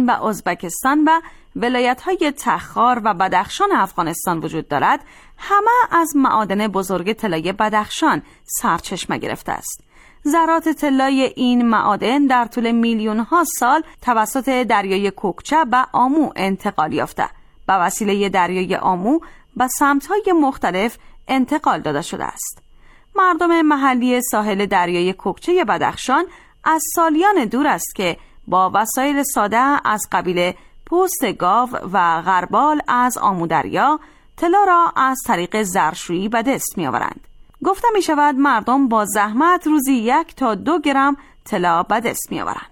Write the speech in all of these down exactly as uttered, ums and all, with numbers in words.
ایران و ازبکستان و ولایت‌های تخار و بدخشان افغانستان وجود دارد، همه از معادن بزرگ طلای بدخشان سرچشمه گرفته است. ذرات طلای این معادن در طول میلیون‌ها سال توسط دریای کوکچه و آمو انتقال یافته. به وسیله دریای آمو به سمت‌های مختلف انتقال داده شده است. مردم محلی ساحل دریای کوکچه بدخشان از سالیان دور است که با وسایل ساده از قبیل پوست گاو و غربال از آمو دریا طلا را از طریق زرشویی به دست می آورند. گفته می شود مردم با زحمت روزی یک تا دو گرم طلا به دست می آورند.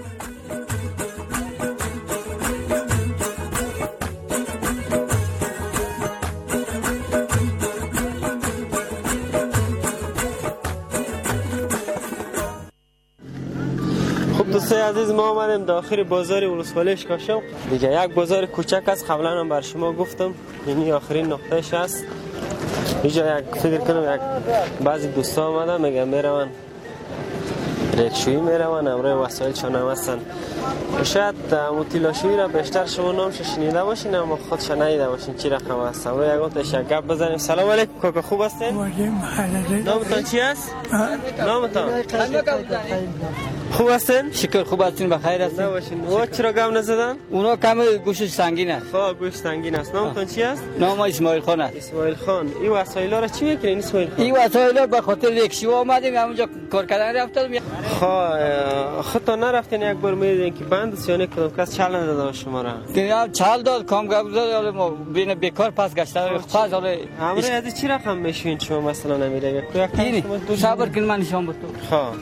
دوستای عزیز، ما آمدیم داخل بازار ولسوالی اشکاشم. دیگه یک بازار کوچک است، قبلا هم بر شما گفتم. اینی آخرین نقطهش است. اینجا یک فکر کنم یک بعضی دوستا آمدن میگن میرون ریکشویی میرون، امروی وسایلشان هم هستن. شاید موتیلاشویی را بیشتر شما نامش شنیده باشین اما خودش ندیده باشین چی رقم است. امروی یک وقتش یک گپ بزنیم. سلام علیکم کاکا، خوب هستین؟ نامتان چی است؟ نامتان؟ خوب هستین؟ شکر خوب هستین، بخیر هستین. باشین. و چرا گام نزدن؟ اونا کم گوشش سنگین است. خب گوش سنگین است. نامتون چی است؟ نام اسماعیل خان است. اسماعیل خان. این وسایل را چی میکنین اسماعیل خان؟ این وسایل به خاطر ریکشو آمدیم همونجا کار کردن رفتم. خب خودتون نرفتین یک بار میدین که بند سیانه کدام کس چال نداد شما را؟ که چال داد کام گذار ما بین بیکار پس گشتن پس حالا امروز از چی رقم میشین شما مثلا نمیره یک دو صبر کن من نشون بدم. خب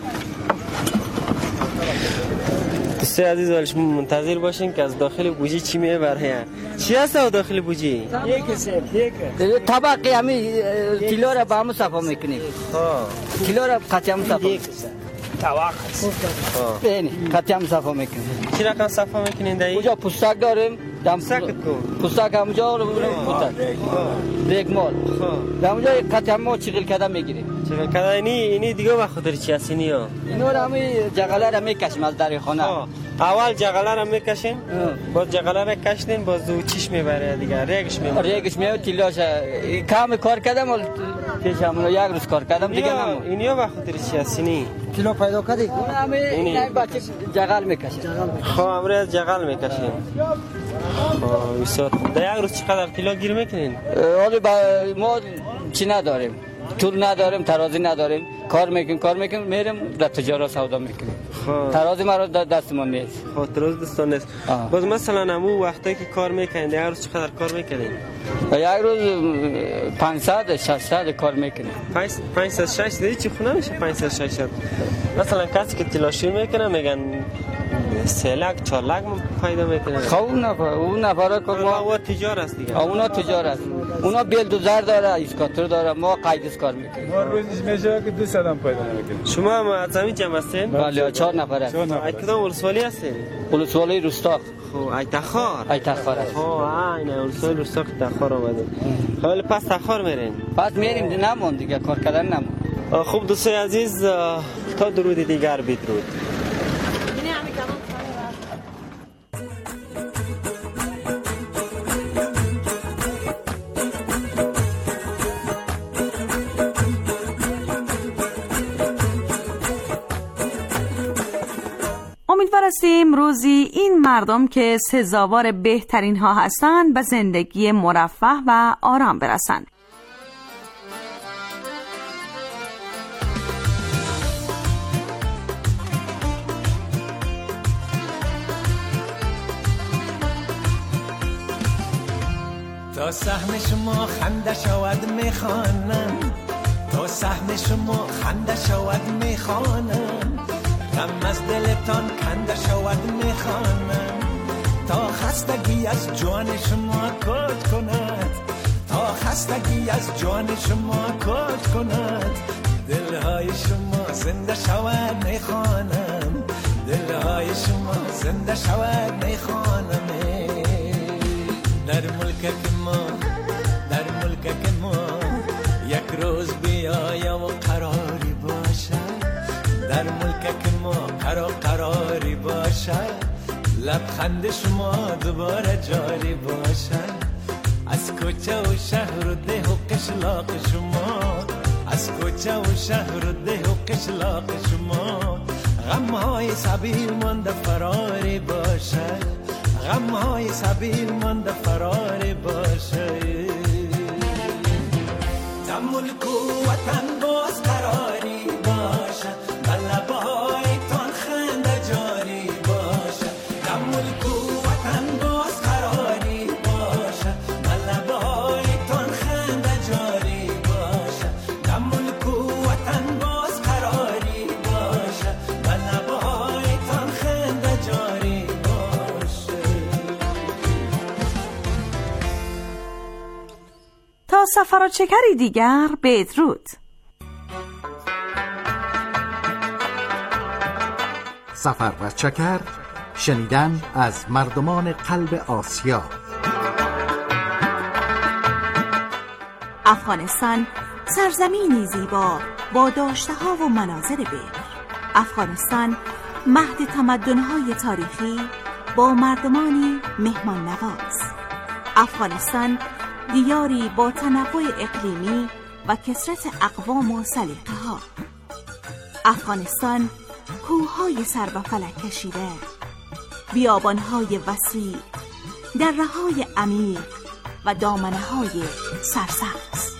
دوستای عزیز ولی شما منتظر باشین که از داخل بوجی چی میبره. چی هست داخل بوجی؟ یک سه یک طبقه همین کیلو را با هم صفا میکنیم. خب کیلو را قطعا صفا طبق ببین قطعا صفا میکنیم. چی رقم صفا میکنین دایی؟ اونجا پوستک داریم. دم ساکت کو پوستک همونجا رو پوستک یک مال. خب در اونجا قطعا ما چغل کده میگیریم. چغل کده اینی اینی دیگه به خاطر چی هست اینی ها؟ اینو را همین جغله را میکشیم از در خانه. اول جغله را میکشیم، باز جغله را کشیدین باز دو چیش میبره دیگه ریگش میبره. ریگش میبره تیلاش کم کار کردم ولی پیشم یک روز کار کردم دیگه نمون. اینیا به خاطر چی هست اینی؟ کیلو پیدا کردی؟ اون همین این بچه جغل میکشه. خب امروز جغل میکشیم. خب وسط در یک روز چقدر کیلو گیر میکنین؟ حالا ما چی نداریم، طول نداریم، ترازی نداریم، کار میکنیم کار میکنیم میریم در تجارت سودا میکنیم. خب ترازی ما دستمون نیست. خب ترازی دستمون نیست. باز مثلا همون وقتی که کار میکنین یک روز چقدر کار میکنین؟ یک روز پانصد ششصد کار میکنیم. پانصد ششصد دیگه چی خونه میشه پانصد ششصد؟ مثلا کسی که تلاشی میکنه میگن سه لک چهار لک پیدا میکنه. خب اون نفر اون نفر که ما اون تجار است دیگه. اونا تجار است. اونا بیل دوزار داره، اسکاتر داره، ما قایدس کار میکنیم. ما روزش میشه که دویست هم پیدا نمیکنیم. شما هم از زمین جمع هستین؟ بله چهار نفر است. ای کدام ولسوالی هستین؟ ولسوالی رستاق. خب ای تخار. ای تخار است. خب این ولسوالی رستاق تخار اومده. خب پس تخار میرین؟ پس میریم نمون دیگه کار کردن نمون. خوب دوستای عزیز تا درود دیگر بدرود. امیدوار هستیم روزی این مردم که سزاوار بهترین ها هستند به زندگی مرفه و آرام برسند. تا سهم شما خنده شود میخوانم، تا سهم شما خنده شود میخوانم، غم از دلتان کنده شود میخوانم، تا خستگی از جان شما کج کند، تا خستگی از جان شما کج کند، دلهای شما زنده شود میخوانم، دلهای شما زنده شود میخوانم. در ملک ما در ملک ما یک روز بیایا و قراری باشد، در ملک ما قرار قراری باشد، لبخند شما دوباره جاری باشد از کوچه و شهر و ده و قشلاق شما، از کوچه و شهر و ده و قشلاق شما غمهای سبیل مانده فراری باشد، غمهای سبیل مانده فراری باشد. در ملک و وطن باز قراری باشد، بر لبهایتان خنده جاری باشد. در ملک و وطن باز قراری باشد، بر لبهایتان خنده جاری باشد. در ملک و وطن باز قراری باشد، بر لبهایتان خنده جاری باشد. تا سفر و چکری دیگر بدرود. سفر و چکر، شنیدن از مردمان قلب آسیا. افغانستان سرزمینی زیبا با داشته‌ها و مناظر بکر. افغانستان مهد تمدن‌های تاریخی با مردمانی مهمان نواز. افغانستان دیاری با تنوع اقلیمی و کثرت اقوام و سلیقه‌ها. افغانستان کوه‌های سر به فلک کشیده، بیابان‌های وسیع، دره‌های عمیق و دامنه‌های سرسبز.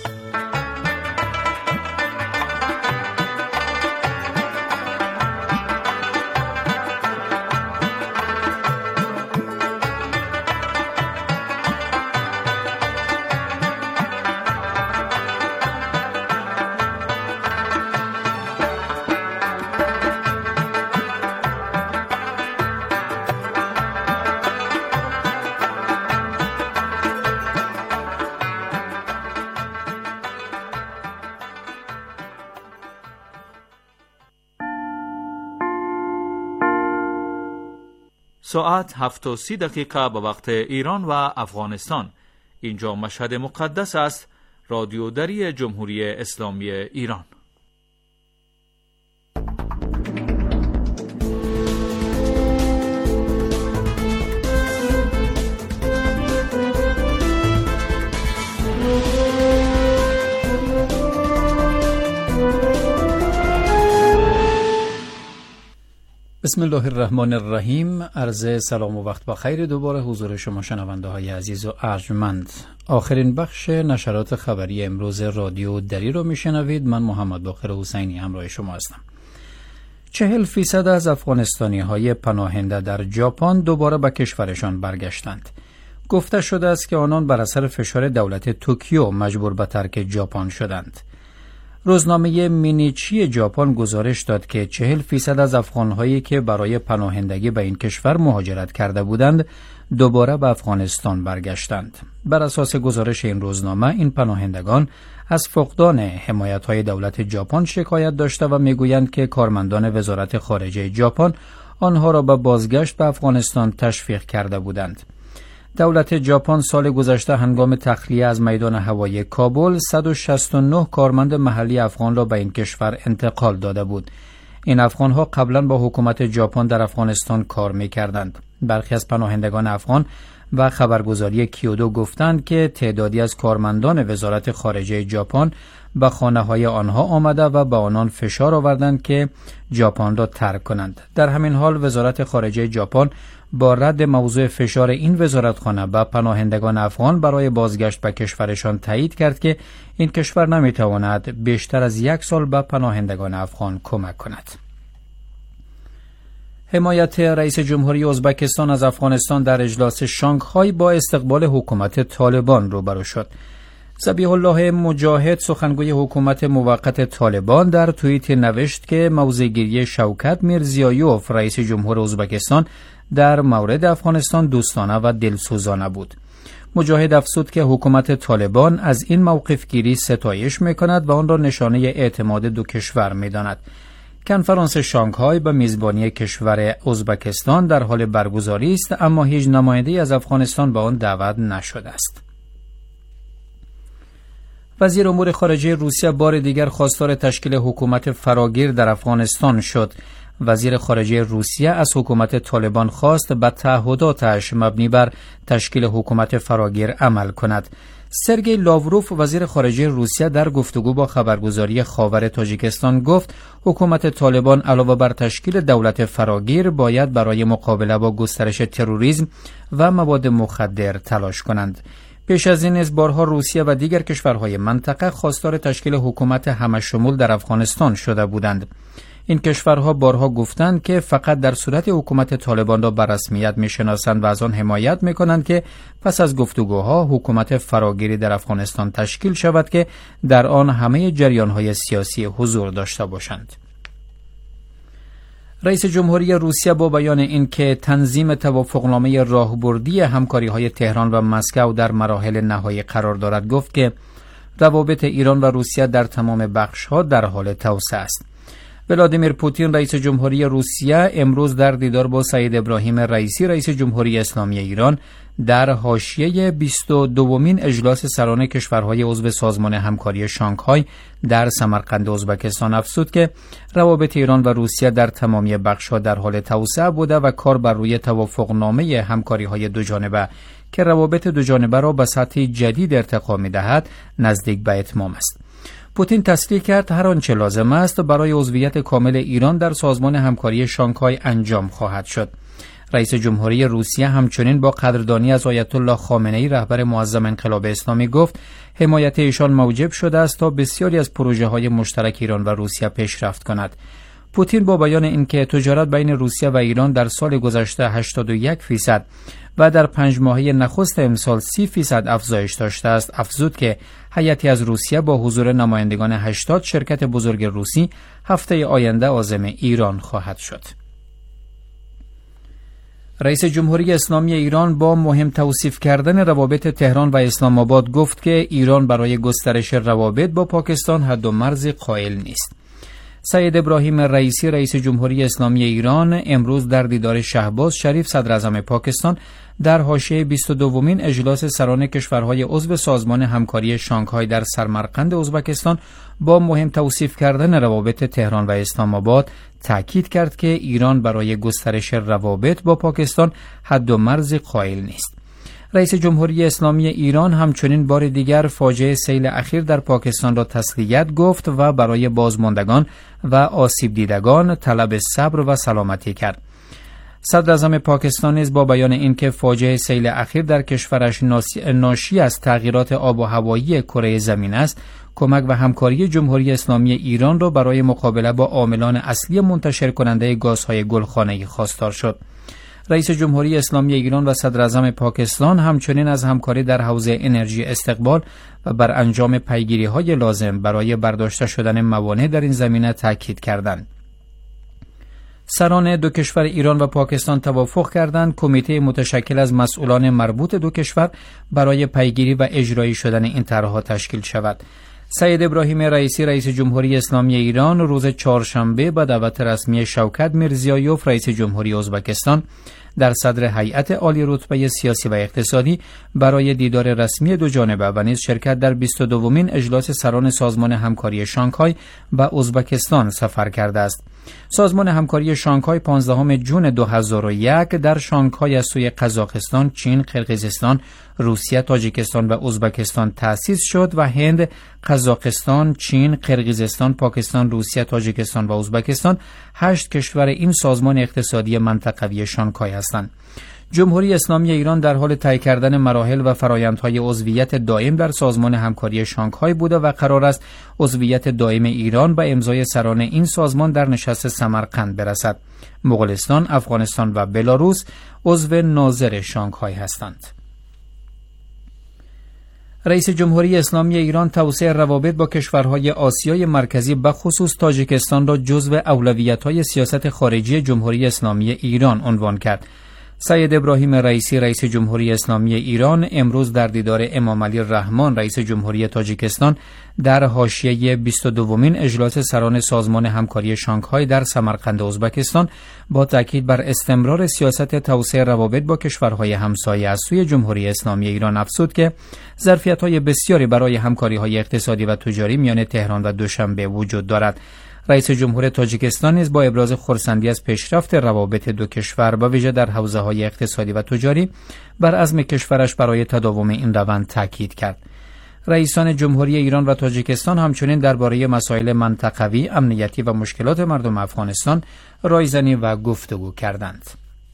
ساعت هفت و سی دقیقه به وقت ایران و افغانستان. اینجا مشهد مقدس است، رادیو دری جمهوری اسلامی ایران. بسم الله الرحمن الرحیم. عرض سلام و وقت بخیر دوباره حضور شما شنونده های عزیز و ارجمند. آخرین بخش نشرات خبری امروز رادیو دری رو میشنوید. من محمد باقر حسینی همراه شما هستم. چهل فیصد از افغانستانی های پناهنده در ژاپن دوباره به کشورشان برگشتند. گفته شده است که آنان بر اثر فشار دولت توکیو مجبور به ترک ژاپن شدند. روزنامه مینیچی ژاپن گزارش داد که چهل فیصد از افغان‌هایی که برای پناهندگی به این کشور مهاجرت کرده بودند دوباره به افغانستان برگشتند. بر اساس گزارش این روزنامه این پناهندگان از فقدان حمایت‌های دولت ژاپن شکایت داشته و میگویند که کارمندان وزارت خارجه ژاپن آنها را به بازگشت به افغانستان تشویق کرده بودند. دولت ژاپن سال گذشته هنگام تخلیه از میدان هوایی کابل صد و شصت و نه کارمند محلی افغان را به این کشور انتقال داده بود. این افغان‌ها قبلا با حکومت ژاپن در افغانستان کار می‌کردند. برخی از پناهندگان افغان و خبرگزاری کیودو گفتند که تعدادی از کارمندان وزارت خارجه ژاپن به خانه‌های آنها آمده و به آنان فشار آوردند که ژاپن را ترک کنند. در همین حال وزارت خارجه ژاپن با رد موضوع فشار این وزارتخانه به پناهندگان افغان برای بازگشت به کشورشان تایید کرد که این کشور نمیتواند بیشتر از یک سال به پناهندگان افغان کمک کند. حمایت رئیس جمهوری ازبکستان از افغانستان در اجلاس شانگهای با استقبال حکومت طالبان روبرو شد. ذبیح الله مجاهد سخنگوی حکومت موقت طالبان در توییت نوشت که موضع‌گیری شوکت میرزیایوف رئیس جمهور ازبکستان در مورد افغانستان دوستانه و دلسوزانه بود. مجاهد افزود که حکومت طالبان از این موقف گیری ستایش می‌کند و آن را نشانه اعتماد دو کشور می‌داند. کنفرانس شانگهای به میزبانی کشور ازبکستان در حال برگزاری است، اما هیچ نماینده‌ای از افغانستان به آن دعوت نشده است. وزیر امور خارجه روسیه بار دیگر خواستار تشکیل حکومت فراگیر در افغانستان شد وزیر خارجه روسیه از حکومت طالبان خواست به تعهداتش مبنی بر تشکیل حکومت فراگیر عمل کند. سرگئی لاوروف وزیر خارجه روسیه در گفتگو با خبرگزاری خاور تاجیکستان گفت حکومت طالبان علاوه بر تشکیل دولت فراگیر باید برای مقابله با گسترش تروریسم و مواد مخدر تلاش کنند. پیش از این از بارها روسیه و دیگر کشورهای منطقه خواستار تشکیل حکومت همه‌شمول در افغانستان شده بودند. این کشورها بارها گفتند که فقط در صورت حکومت طالبان را به رسمیت می‌شناسند و از آن حمایت می‌کنند که پس از گفتگوها حکومت فراگیری در افغانستان تشکیل شود که در آن همه جریان‌های سیاسی حضور داشته باشند. رئیس جمهوری روسیه با بیان اینکه تنظیم توافقنامه راهبردی همکاری‌های تهران و مسکو در مراحل نهایی قرار دارد گفت که روابط ایران و روسیه در تمام بخش‌ها در حال توسعه است. ولادیمیر پوتین رئیس جمهوری روسیه امروز در دیدار با سید ابراهیم رئیسی رئیس جمهوری اسلامی ایران در حاشیه بیست و دومین اجلاس سران کشورهای عضو سازمان همکاری شانگهای در سمرقند ازبکستان افزود که روابط ایران و روسیه در تمامی بخش‌ها در حال توسعه بوده و کار بر روی توافقنامه همکاری‌های دوجانبه که روابط دوجانبه را به سطح جدید ارتقا می‌دهد نزدیک به اتمام است. پوتین تصریح کرد هر آنچه لازم است برای عضویت کامل ایران در سازمان همکاری شانگهای انجام خواهد شد. رئیس جمهوری روسیه همچنین با قدردانی از آیت الله خامنه‌ای رهبر معظم انقلاب اسلامی گفت حمایت ایشان موجب شده است تا بسیاری از پروژه‌های مشترک ایران و روسیه پیشرفت کند. پوتین با بیان اینکه تجارت بین روسیه و ایران در سال گذشته هشتاد و یک فیصد و در پنج ماهه نخست امسال سی فیصد افزایش داشته است، افزود که هیئتی از روسیه با حضور نمایندگان هشتاد شرکت بزرگ روسی هفته آینده عازم ایران خواهد شد. رئیس جمهوری اسلامی ایران با مهم توصیف کردن روابط تهران و اسلام آباد گفت که ایران برای گسترش روابط با پاکستان حد و مرزی قائل نیست. سید ابراهیم رئیسی رئیس جمهوری اسلامی ایران امروز در دیدار شهباز شریف صدر اعظم پاکستان در حاشیه بیست و دومین اجلاس سران کشورهای عضو سازمان همکاری شانگهای در سمرقند ازبکستان با مهم توصیف کردن روابط تهران و اسلام آباد تاکید کرد که ایران برای گسترش روابط با پاکستان حد و مرزی قائل نیست. رئیس جمهوری اسلامی ایران همچنین بار دیگر فاجعه سیل اخیر در پاکستان را تسلیت گفت و برای بازماندگان و آسیب دیدگان طلب صبر و سلامتی کرد. صدر اعظم پاکستان نیز با بیان اینکه فاجعه سیل اخیر در کشورش ناشی از تغییرات آب و هوایی کره زمین است، کمک و همکاری جمهوری اسلامی ایران را برای مقابله با عاملان اصلی منتشر کننده گازهای گلخانه‌ای خواستار شد. رئیس جمهوری اسلامی ایران و صدر اعظم پاکستان همچنین از همکاری در حوزه انرژی استقبال و بر انجام پیگیری‌های لازم برای برداشته شدن موانع در این زمینه تاکید کردند. سران دو کشور ایران و پاکستان توافق کردند کمیته متشکل از مسئولان مربوط دو کشور برای پیگیری و اجرایی شدن این طرح‌ها تشکیل شود. سید ابراهیم رئیسی رئیس جمهوری اسلامی ایران روز چهارشنبه به دعوت رسمی شوکت میرزیایوف رئیس جمهوری ازبکستان در صدر هیئت عالی رتبه سیاسی و اقتصادی برای دیدار رسمی دو جانبه و نیز شرکت در بیست و دومین اجلاس سران سازمان همکاری شانگهای و ازبکستان سفر کرده است. سازمان همکاری شانگهای پانزدهم ژوئن دو هزار و یک در شانگهای از سوی قزاقستان، چین، قرقیزستان، روسیه، تاجیکستان و ازبکستان تأسیس شد و هند، قزاقستان، چین، قرقیزستان، پاکستان، روسیه، تاجیکستان و ازبکستان هشت کشور این سازمان اقتصادی منطقوی شانگهای هستند. جمهوری اسلامی ایران در حال طی کردن مراحل و فرآیندهای عضویت دائم در سازمان همکاری شانگهای بوده و قرار است عضویت دائم ایران با امضای سران این سازمان در نشست سمرقند برسد. مغولستان، افغانستان و بلاروس عضو ناظر شانگهای هستند. رئیس جمهوری اسلامی ایران توسعه روابط با کشورهای آسیای مرکزی به خصوص تاجیکستان را جزو اولویت‌های سیاست خارجی جمهوری اسلامی ایران عنوان کرد. سید ابراهیم رئیسی رئیس جمهوری اسلامی ایران امروز در دیدار امام علی رحمان رئیس جمهوری تاجیکستان در حاشیه بیست و دومین اجلاس سران سازمان همکاری شانگهای در سمرقند ازبکستان با تاکید بر استمرار سیاست توسعه روابط با کشورهای همسایه از سوی جمهوری اسلامی ایران افزود که ظرفیت‌های بسیاری برای همکاری‌های اقتصادی و تجاری میان تهران و دوشنبه وجود دارد. رئیس جمهور تاجیکستان نیز با ابراز خرسندی از پیشرفت روابط دو کشور با ویژه در حوزه‌های اقتصادی و تجاری بر عزم کشورش برای تداوم این روند تاکید کرد. رئیسان جمهوری ایران و تاجیکستان همچنین درباره مسائل منطقوی، امنیتی و مشکلات مردم افغانستان رایزنی و گفتگو کردند.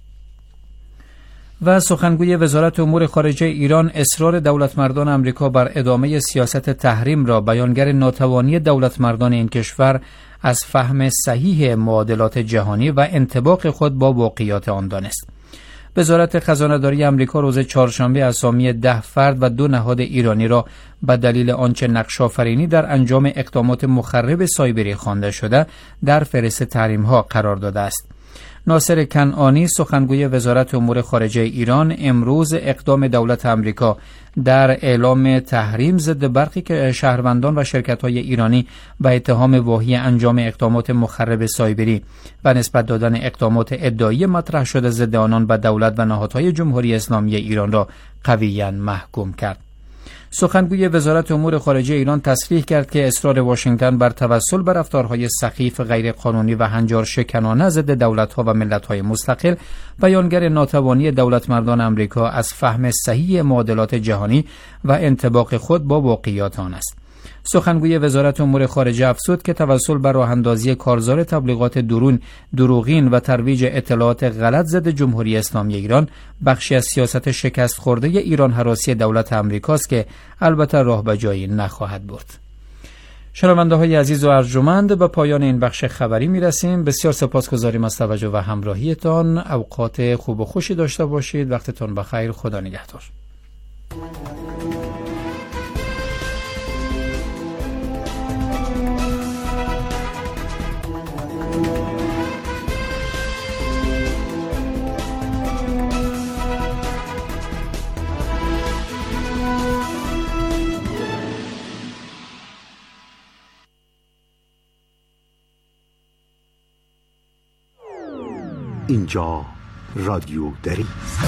و سخنگوی وزارت امور خارجه ایران اصرار دولتمردان آمریکا بر ادامه سیاست تحریم را بیانگر ناتوانی دولتمردان این کشور از فهم صحیح معادلات جهانی و انطباق خود با واقعیات آن دانست. وزارت خزانه‌داری آمریکا روز چهارشنبه اسامی ده فرد و دو نهاد ایرانی را به دلیل آنچه نقش‌آفرینی در انجام اقدامات مخرب سایبری خوانده شده در فهرست تحریم‌ها قرار داده است. ناصر کنعانی سخنگوی وزارت امور خارجه ایران امروز اقدام دولت آمریکا در اعلام تحریم ضد برخی شهروندان و شرکت‌های ایرانی به اتهام واهی انجام اقدامات مخرب سایبری و نسبت دادن اقدامات ادعایی مطرح شده ضد آنان به دولت و نهادهای جمهوری اسلامی ایران را قویاً محکوم کرد. سخنگوی وزارت امور خارجه ایران تصریح کرد که اصرار واشنگتن بر توسل به رفتارهای سخیف، غیرقانونی و هنجار شکنانه ضد دولت‌ها و ملت‌های مستقل بیانگر ناتوانی دولتمردان آمریکا از فهم صحیح معادلات جهانی و انطباق خود با واقعیات آن است. سخنگوی وزارت امور خارجه افزود که توسل بر راه‌اندازی کارزار تبلیغات درون، دروغین و ترویج اطلاعات غلط ضد جمهوری اسلامی ایران بخشی از سیاست شکست خورده ایران هراسی دولت آمریکاست که البته راه به جایی نخواهد برد. شنونده های عزیز و ارجمند، به پایان این بخش خبری می رسیم. بسیار سپاسگزاریم از توجه و همراهیتان. اوقات خوب و خوشی داشته باشید. وقتتون بخیر. خدا نگهدار. اینجا رادیو دری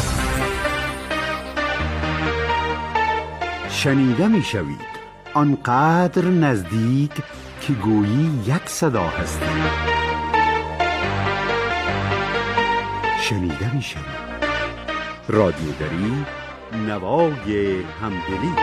شنیده می شوید، آنقدر نزدیک که گویی یک صدا هستی. شنیده می شوید رادیو دری، نوای همدلی.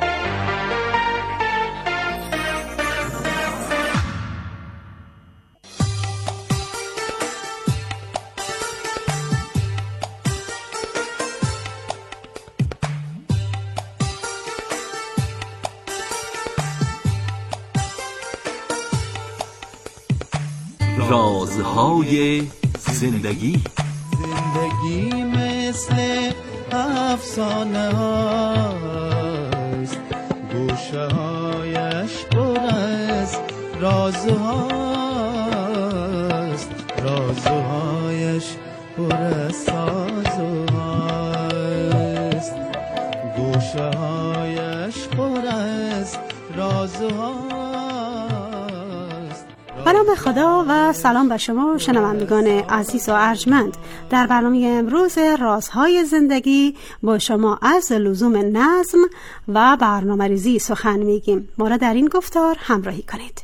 رازهای زندگی. زندگی مثل افسانه هاست، گوشه هایش پر از رازهاست، رازهایش پر از سازهاست، گوشه هایش پر از رازهاست. به نام خدا و سلام به شما شنوندگان عزیز و ارجمند. در برنامه امروز رازهای زندگی با شما از لزوم نظم و برنامه‌ریزی سخن میگیم. ما را در این گفتار همراهی کنید.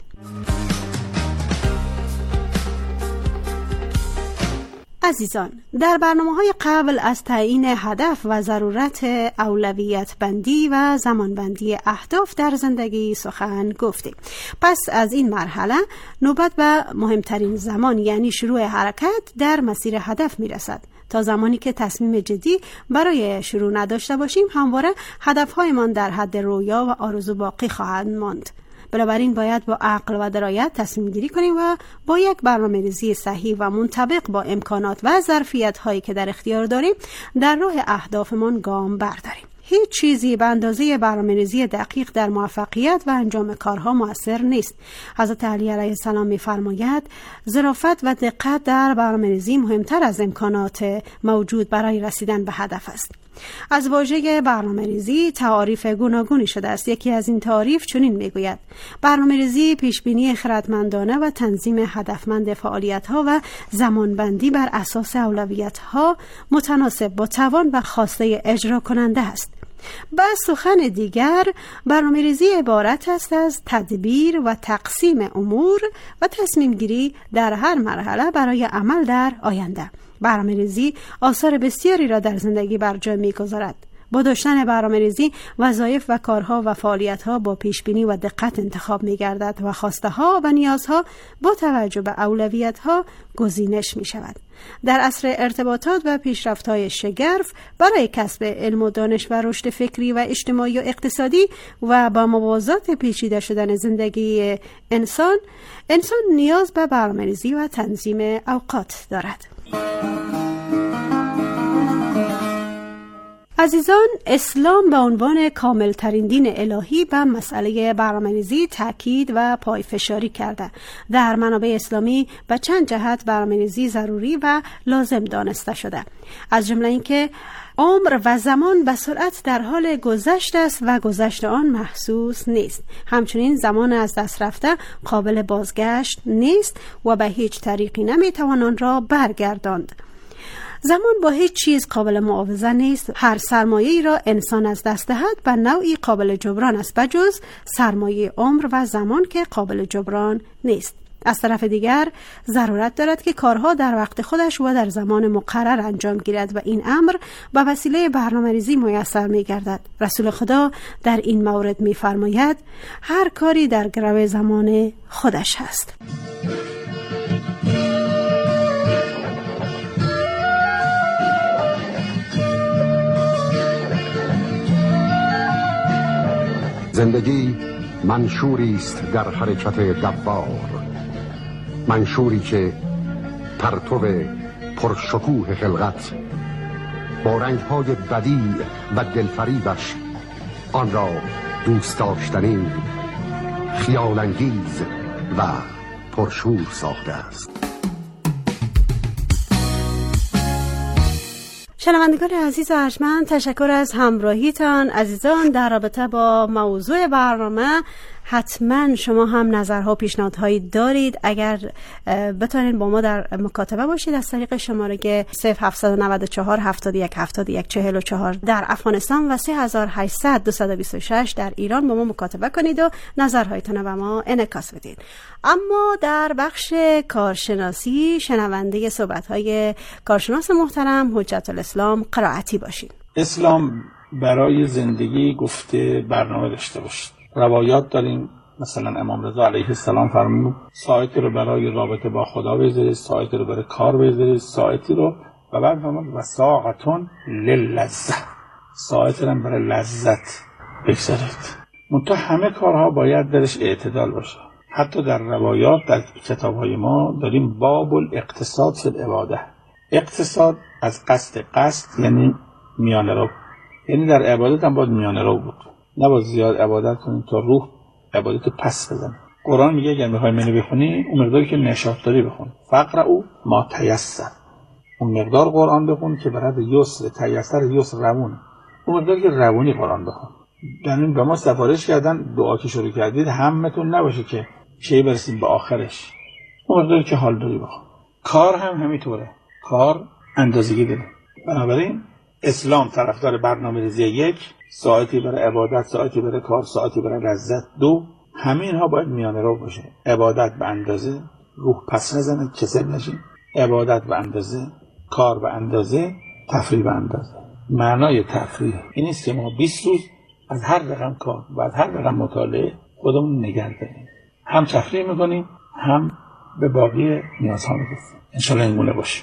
عزیزان، در برنامه‌های قبل از تعیین هدف و ضرورت اولویت بندی و زمان بندی اهداف در زندگی سخن گفتیم. پس از این مرحله نوبت به مهمترین زمان، یعنی شروع حرکت در مسیر هدف میرسد. تا زمانی که تصمیم جدی برای شروع نداشته باشیم، همواره هدف‌هایمان در حد رویا و آرزو باقی خواهند ماند. بنابراین باید با عقل و درایت تصمیم گیری کنیم و با یک برنامه‌ریزی صحیح و منطبق با امکانات و ظرفیت‌هایی که در اختیار داریم در راه اهدافمان گام برداریم. هیچ چیزی به اندازه برنامه‌ریزی دقیق در موفقیت و انجام کارها مؤثر نیست. حضرت علی علیه السلام می‌فرماید ظرافت و دقت در برنامه‌ریزی مهمتر از امکانات موجود برای رسیدن به هدف است. از واژه برنامه‌ریزی تعاریف گوناگونی شده است. یکی از این تعاریف چنین میگوید: برنامه‌ریزی پیشبینی خردمندانه و تنظیم هدفمند فعالیت‌ها و زمانبندی بر اساس اولویت‌ها متناسب با توان و خواسته اجرا کننده است. با سخن دیگر، برنامه‌ریزی عبارت است از تدبیر و تقسیم امور و تصمیم گیری در هر مرحله برای عمل در آینده. برنامه‌ریزی آثار بسیاری را در زندگی بر جای می‌گذارد. با داشتن برنامه‌ریزی، وظایف و کارها و فعالیت‌ها با پیشبینی و دقت انتخاب می‌گردد و خواسته‌ها و نیازها با توجه به اولویت‌ها گزینش می‌شود. در عصر ارتباطات و پیشرفت‌های شگرف، برای کسب علم و دانش و رشد فکری و اجتماعی و اقتصادی و با موازات پیچیده شدن زندگی انسان، انسان نیاز به برنامه‌ریزی و تنظیم اوقات دارد. عزیزان، اسلام به عنوان کامل ترین دین الهی به مسئله برنامه‌ریزی تاکید و پایفشاری کرده. در منابع اسلامی به چند جهت برنامه‌ریزی ضروری و لازم دانسته شده، از جمله اینکه عمر و زمان به سرعت در حال گذشت است و گذشت آن محسوس نیست. همچنین زمان از دست رفته قابل بازگشت نیست و به هیچ طریقی نمیتوان آن را برگرداند. زمان با هیچ چیز قابل معاوضه نیست. هر سرمایه‌ای را انسان از دست دهد به نوعی قابل جبران است، بجز سرمایه عمر و زمان که قابل جبران نیست. از طرف دیگر ضرورت دارد که کارها در وقت خودش و در زمان مقرر انجام گیرد و این امر به وسیله برنامه‌ریزی میسر می‌گردد. رسول خدا در این مورد می‌فرماید هر کاری در گرو زمان خودش هست. زندگی منشوری است در حرکت دوار، منشوری که پرتو پرشکوه خلقت با رنگ‌های بدیع و دلفریبش آن را دوست داشتنی، خیال‌انگیز و پرشور ساخته است. شنوندگان عزیز و ارجمند، تشکر از همراهیتان. عزیزان، در رابطه با موضوع برنامه حتما شما هم نظرها و پیشنهادهایی دارید. اگر بتونید با ما در مکاتبه باشید از طریق شماره صفر هفت نه چهار هفتاد و یک هفتاد و یک چهل و چهار در افغانستان و سه هزار و هشتصد دویست و بیست و شش در ایران با ما مکاتبه کنید و نظرهایتان به ما انعکاس بدید. اما در بخش کارشناسی شنونده صحبت‌های کارشناس محترم حجت الاسلام قرائتی باشید. اسلام برای زندگی گفته برنامه داشته باشید. روایات داریم، مثلا امام رضا علیه السلام فرمود ساعتی رو برای رابطه با خدا بذارید، ساعتی رو برای کار بذارید، ساعتی رو و بعد فرمود و ساعتون للذت، ساعتی رو برای لذت بگذارید. منتها همه کارها باید درش اعتدال باشه. حتی در روایات در کتاب‌های ما داریم باب الاقتصاد فی العباده. اقتصاد از قصد قصد یعنی میانه رو، یعنی در عبادت هم باید میانه رو بود، نباید زیاد عبادت کنیم تا روح عبادت پس بزنه. قرآن میگه اگر میخوای منو بخونی اون مقداری که نشاط داری بخون، فقر او ما تیسر، اون مقدار قرآن بخون که برای یسر تیسر یسر روونه، اون مقداری که روونی قرآن بخون. یعنی به ما سفارش کردن دعا که شروع کردید همتون نباشه که کی برسیم به آخرش، اون مقداری که حال داری بخون. کار هم همینطوره، کار اندازه‌گیری داره. بنابراین اسلام طرفدار برنامه‌ریزی یک، ساعتی برای عبادت، ساعتی برای کار، ساعتی برای لذت. دو، همه اینها باید میانه رو باشه. عبادت به اندازه، روح پس نزنه، کسل نشین. عبادت به اندازه، کار به اندازه، تفریح به اندازه. معنای تفریح این است که ما بیست روز از هر رقم کار و از هر رقم مطالعه خودمون نگه داریم، هم تفریح میکنیم هم به باقی نیازها میرسیم. انشالله این گونه باشه.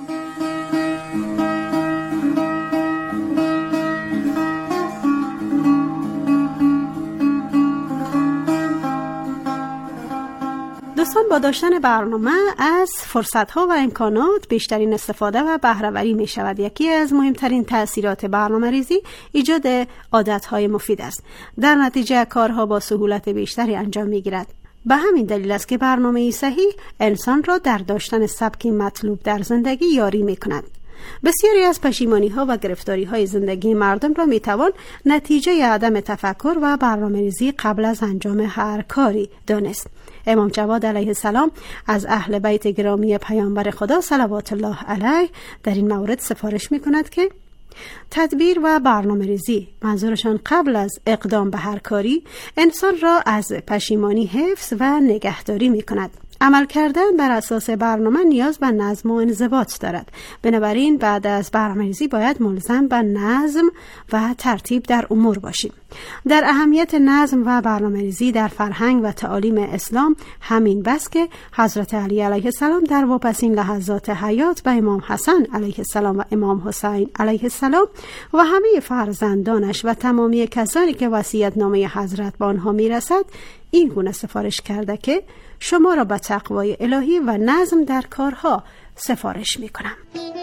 دوستان، با داشتن برنامه از فرصت‌ها و امکانات بیشترین استفاده و بهره‌وری می‌شود. یکی از مهمترین تأثیرات برنامه‌ریزی ایجاد عادت‌های مفید است. در نتیجه کارها با سهولت بیشتری انجام می‌گیرد. به همین دلیل است که برنامه‌ای صحیح انسان را در داشتن سبکی مطلوب در زندگی یاری می‌کند. بسیاری از پشیمانی‌ها و گرفتاری‌های زندگی مردم را می‌توان نتیجه عدم تفکر و برنامه‌ریزی قبل از انجام هر کاری دانست. امام جواد علیه السلام از اهل بیت گرامی پیامبر خدا صلوات الله علیه در این مورد سفارش می‌کند که تدبیر و برنامه‌ریزی منظورشان قبل از اقدام به هر کاری انسان را از پشیمانی حفظ و نگهداری می‌کند. عمل کردن بر اساس برنامه نیاز به نظم و انضباط دارد. بنابراین بعد از برنامه‌ریزی باید ملزم به نظم و ترتیب در امور باشیم. در اهمیت نظم و برنامه‌ریزی در فرهنگ و تعالیم اسلام همین بس که حضرت علی علیه السلام در واپسین لحظات حیات به امام حسن علیه السلام و امام حسین علیه السلام و همه فرزندانش و تمامی کسانی که وصیت‌نامه حضرت به آنها میرسد این گونه سفارش کرده که شما را به تقوای الهی و نظم در کارها سفارش می کنم.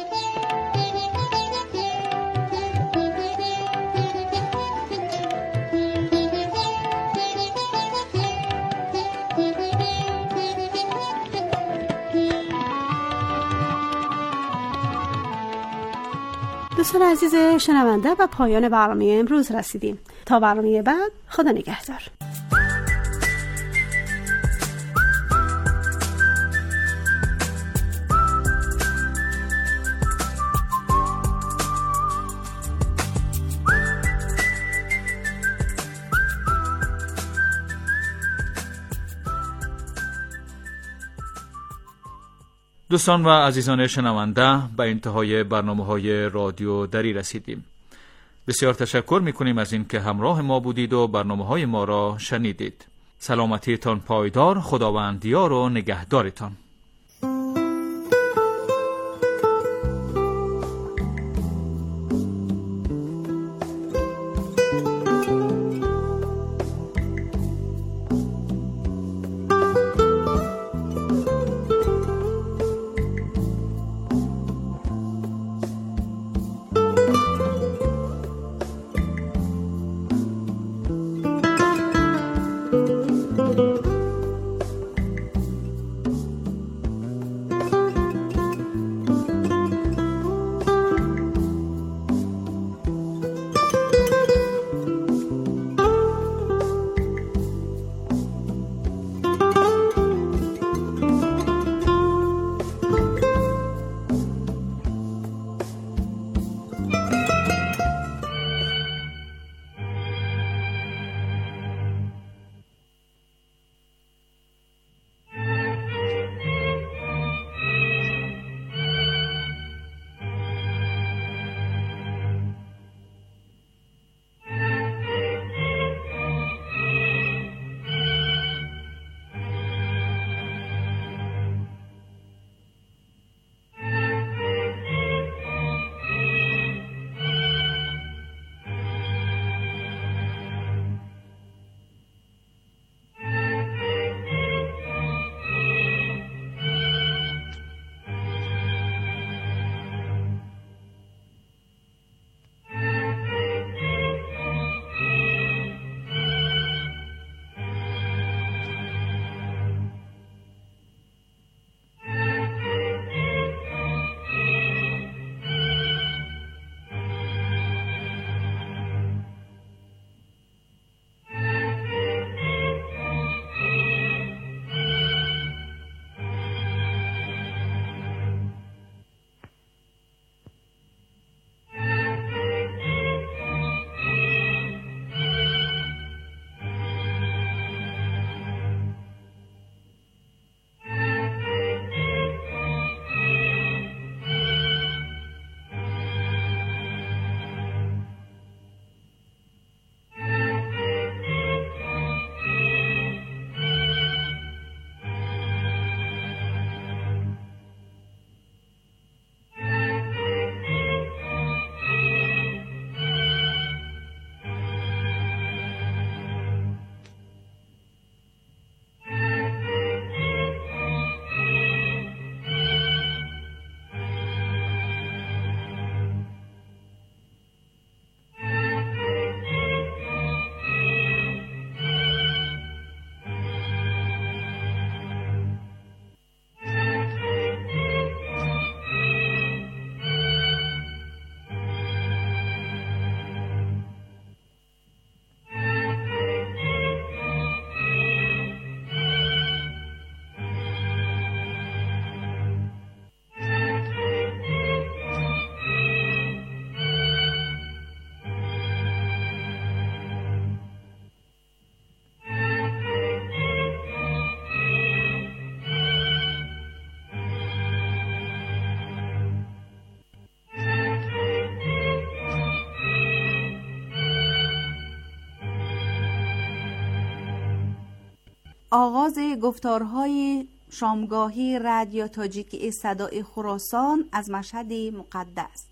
دوستان عزیز شنونده و پایان برنامه امروز رسیدیم. تا برنامه بعد، خدا نگهدار. دوستان و عزیزان شنونده، به انتهای برنامه‌های رادیو دری رسیدیم. بسیار تشکر می‌کنیم از اینکه همراه ما بودید و برنامه‌های ما را شنیدید. سلامتیتان پایدار، خداوند یار و نگهدارتان. آغاز گفتارهای شامگاهی رادیو تاجیکی صدای خراسان از مشهد مقدس.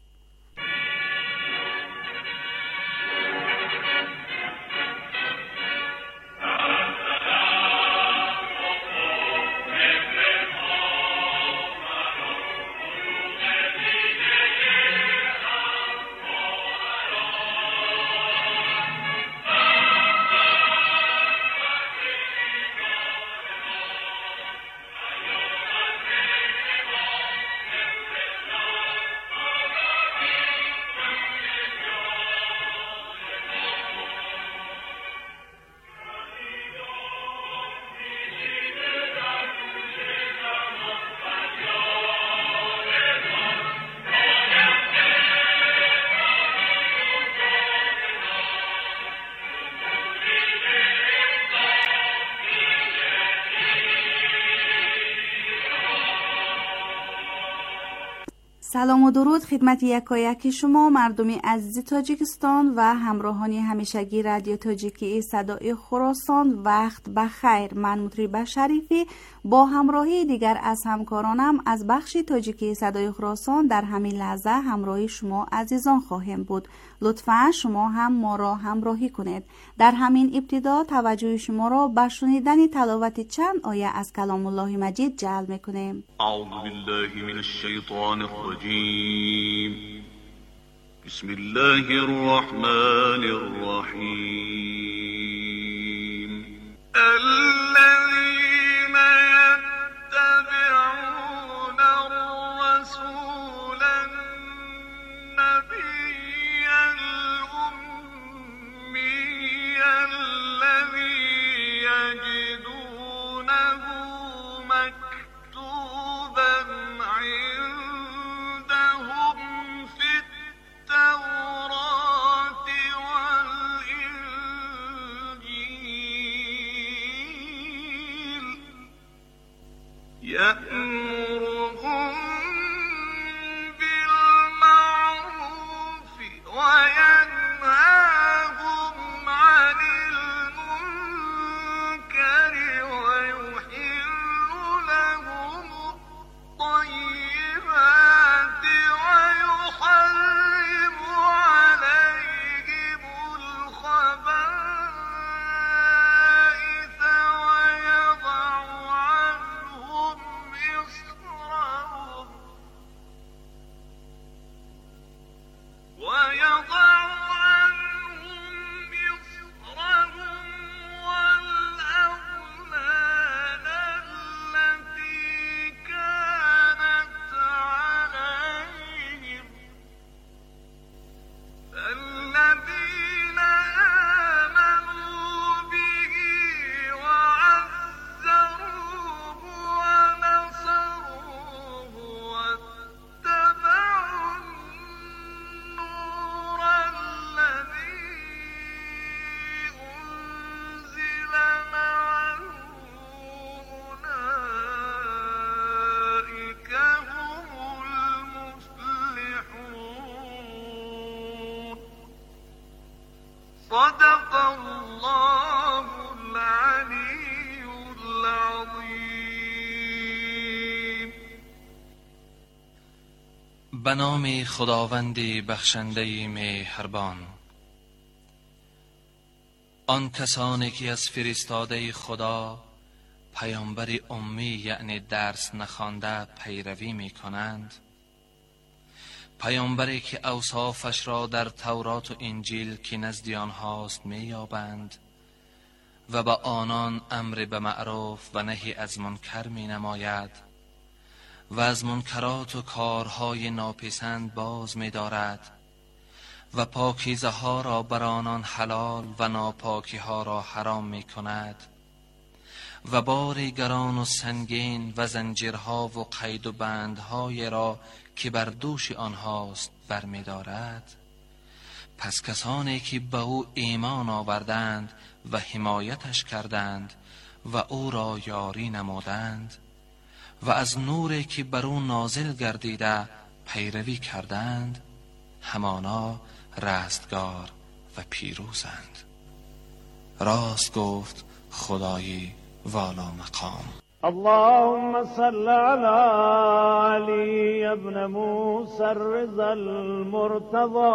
سلام و درود خدمت یکایک شما مردم عزیز تاجیکستان و همراهان همیشگی رادیو تاجیکی صدای خراسان. وقت بخیر. من مطرب شریفی با همراهی دیگر از همکارانم از بخش تاجیکی صدای خراسان در همین لحظه همراهی شما عزیزان خواهیم بود. لطفاً شما هم ما را همراهی کنید. در همین ابتدا توجه شما را به شنیدن تلاوت چند آیه از کلام الله مجید جلب می‌کنیم. اعوذ بالله من الشیطان الرجیم. بسم الله الرحمن الرحیم. الذين يتبعون الرسول النبي الأمي الذي يجدونه مكتوبا عندهم في التوراة والإنجيل يأمرهم بالمعروف وينهاهم عن المنكر ويحل لهم الطيبات ويحرم عليهم الخبائث ويضع عنهم إصرهم ويضع عنهم إصرهم والأغلال التي كانت عليهم فالذين آمنوا به وعزروه ونصروه واتبعوا النور الذي أنزل معه أولئك هم المفلحون. صدق الله العلي العظيم. به نام خداوند بخشنده مهربان. آن کسانی که از فرستاده خدا پیامبر امی یعنی درس نخوانده پیروی می کنند، پیامبری که اوصافش را در تورات و انجیل که نزد آنهاست می یابند و به آنان امر به معروف و نهی از منکر می نماید و از منکرات و کارهای ناپسند باز می دارد و پاکیزه ها را بر آنان حلال و ناپاکی ها را حرام می کند و بار گران و سنگین و زنجیرها و قید و بندهای را که بر دوش آنهاست بر می دارد. پس کسانی که به او ایمان آوردند و حمایتش کردند و او را یاری نمودند و از نوری که بر او نازل گردیده پیروی کردند، همانا رستگار و پیروزند. راست گفت خدای والا مقام. اللهم صل على علي ابن موسى الرضا المرتضى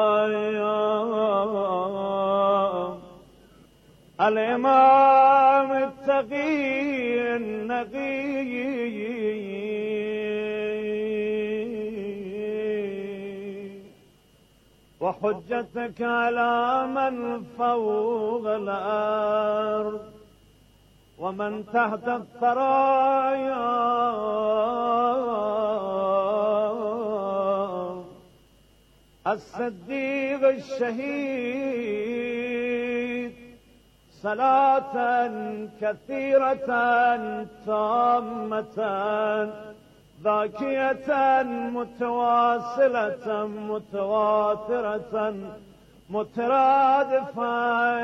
الإمام التقي النقي وحجتك على من فوق الأرض ومن تحت الثرايا الصديق الشهيد صلاة كثيرة تامة ذاكية متواصلة متواترة مترادفة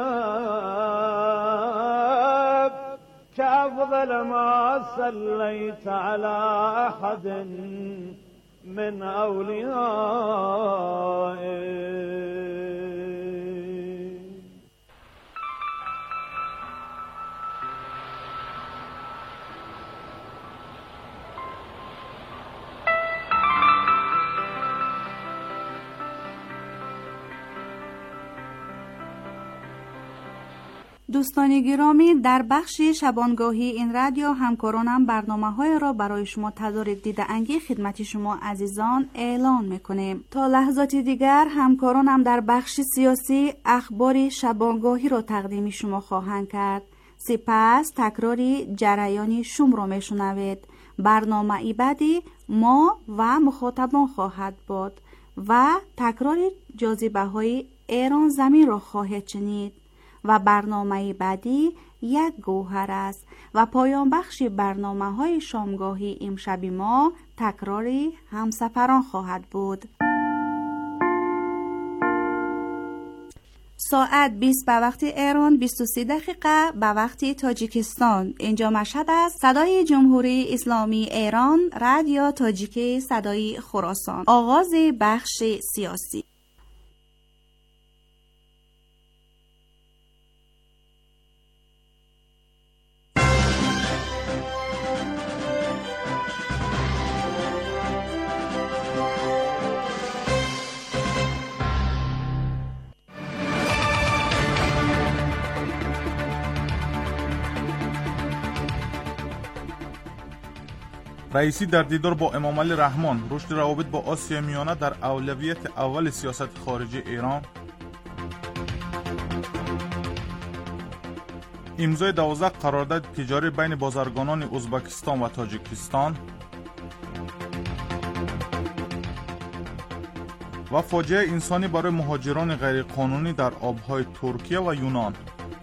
كأفضل ما صليت على أحد من أوليائك. دوستان گرامی، در بخش شبانگاهی این رادیو همکارانم برنامه‌های را برای شما تدارک دیده انگی خدمت شما عزیزان اعلان میکنیم. تا لحظاتی دیگر همکارانم در بخش سیاسی اخبار شبانگاهی را تقدیم شما خواهند کرد. سپس تکراری جریانی شوم را میشنوید. برنامه ای بعدی ما و مخاطبان خواهد بود و تکراری جاذبه های ایران زمین را خواهد شنید و برنامه بعدی یک گوهر است و پایان بخش برنامه های شامگاهی امشب ما تکراری همسفران خواهد بود. ساعت بیست به وقت ایران، بیست و سه دقیقه به وقت تاجیکستان. اینجا مشهد است. صدای جمهوری اسلامی ایران، رادیو تاجیک صدای خراسان. آغاز بخش سیاسی. رئیسی در دیدار با امام علی رحمان، رشد روابط با آسیا میانه در اولویت اول سیاست خارجی ایران، امضای دوازده قرارداد تجاری بین بازرگانان ازبکستان و تاجیکستان و فاجعه انسانی برای مهاجران غیرقانونی در آبهای ترکیه و یونان.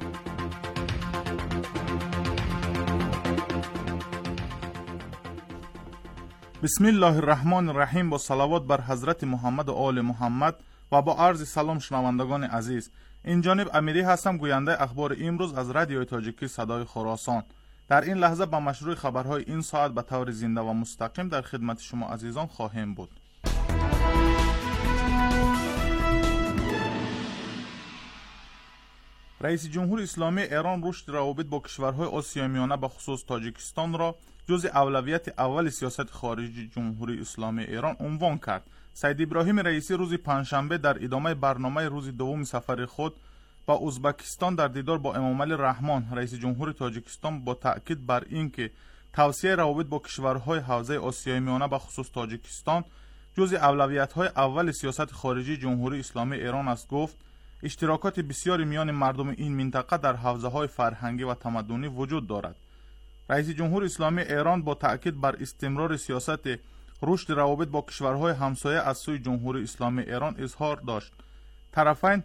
بسم الله الرحمن الرحیم. با صلوات بر حضرت محمد و آل محمد و با عرض سلام شنوندگان عزیز، این جانب امیری هستم، گوینده اخبار امروز از رادیو تاجیکی صدای خراسان. در این لحظه با مشروع خبرهای این ساعت به طور زنده و مستقیم در خدمت شما عزیزان خواهیم بود. رئیس جمهور اسلامی ایران رشد روابط با کشورهای آسیای میانه به خصوص تاجیکستان را جز اولویت اول سیاست خارجی جمهوری اسلامی ایران عنوان کرد. سید ابراهیم رئیسی روز پنجشنبه در ادامه برنامه روز دوم سفر خود با ازبکستان در دیدار با امام علی رحمان، رئیس جمهور تاجیکستان، با تاکید بر اینکه توسعه روابط با کشورهای حوزه آسیای میانه به خصوص تاجیکستان جز اولویت‌های اول سیاست خارجی جمهوری اسلامی ایران است گفت. اشتراکات بسیاری میان مردم این منطقه در حوزه‌های فرهنگی و تمدنی وجود دارد. رئیس جمهور اسلامی ایران با تأکید بر استمرار سیاست رشد روابط با کشورهای همسایه از سوی جمهوری اسلامی ایران اظهار داشت. طرفین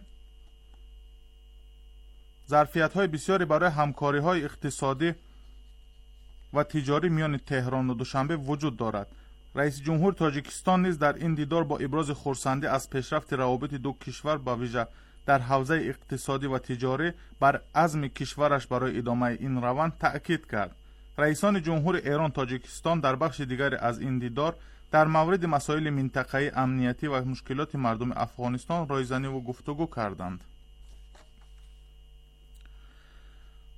ظرفیت‌های بسیاری برای همکاری‌های اقتصادی و تجاری میان تهران و دوشنبه وجود دارد. رئیس جمهور تاجیکستان نیز در این دیدار با ابراز خرسندی از پیشرفت روابط دو کشور با ویژه در حوزه اقتصادی و تجاری بر عزم کشورش برای ادامه این روند تأکید کرد. رئیسان جمهور ایران تاجیکستان در بخش دیگری از این دیدار در مورد مسائل منطقه‌ای امنیتی و مشکلات مردم افغانستان رایزنی و گفتگو کردند.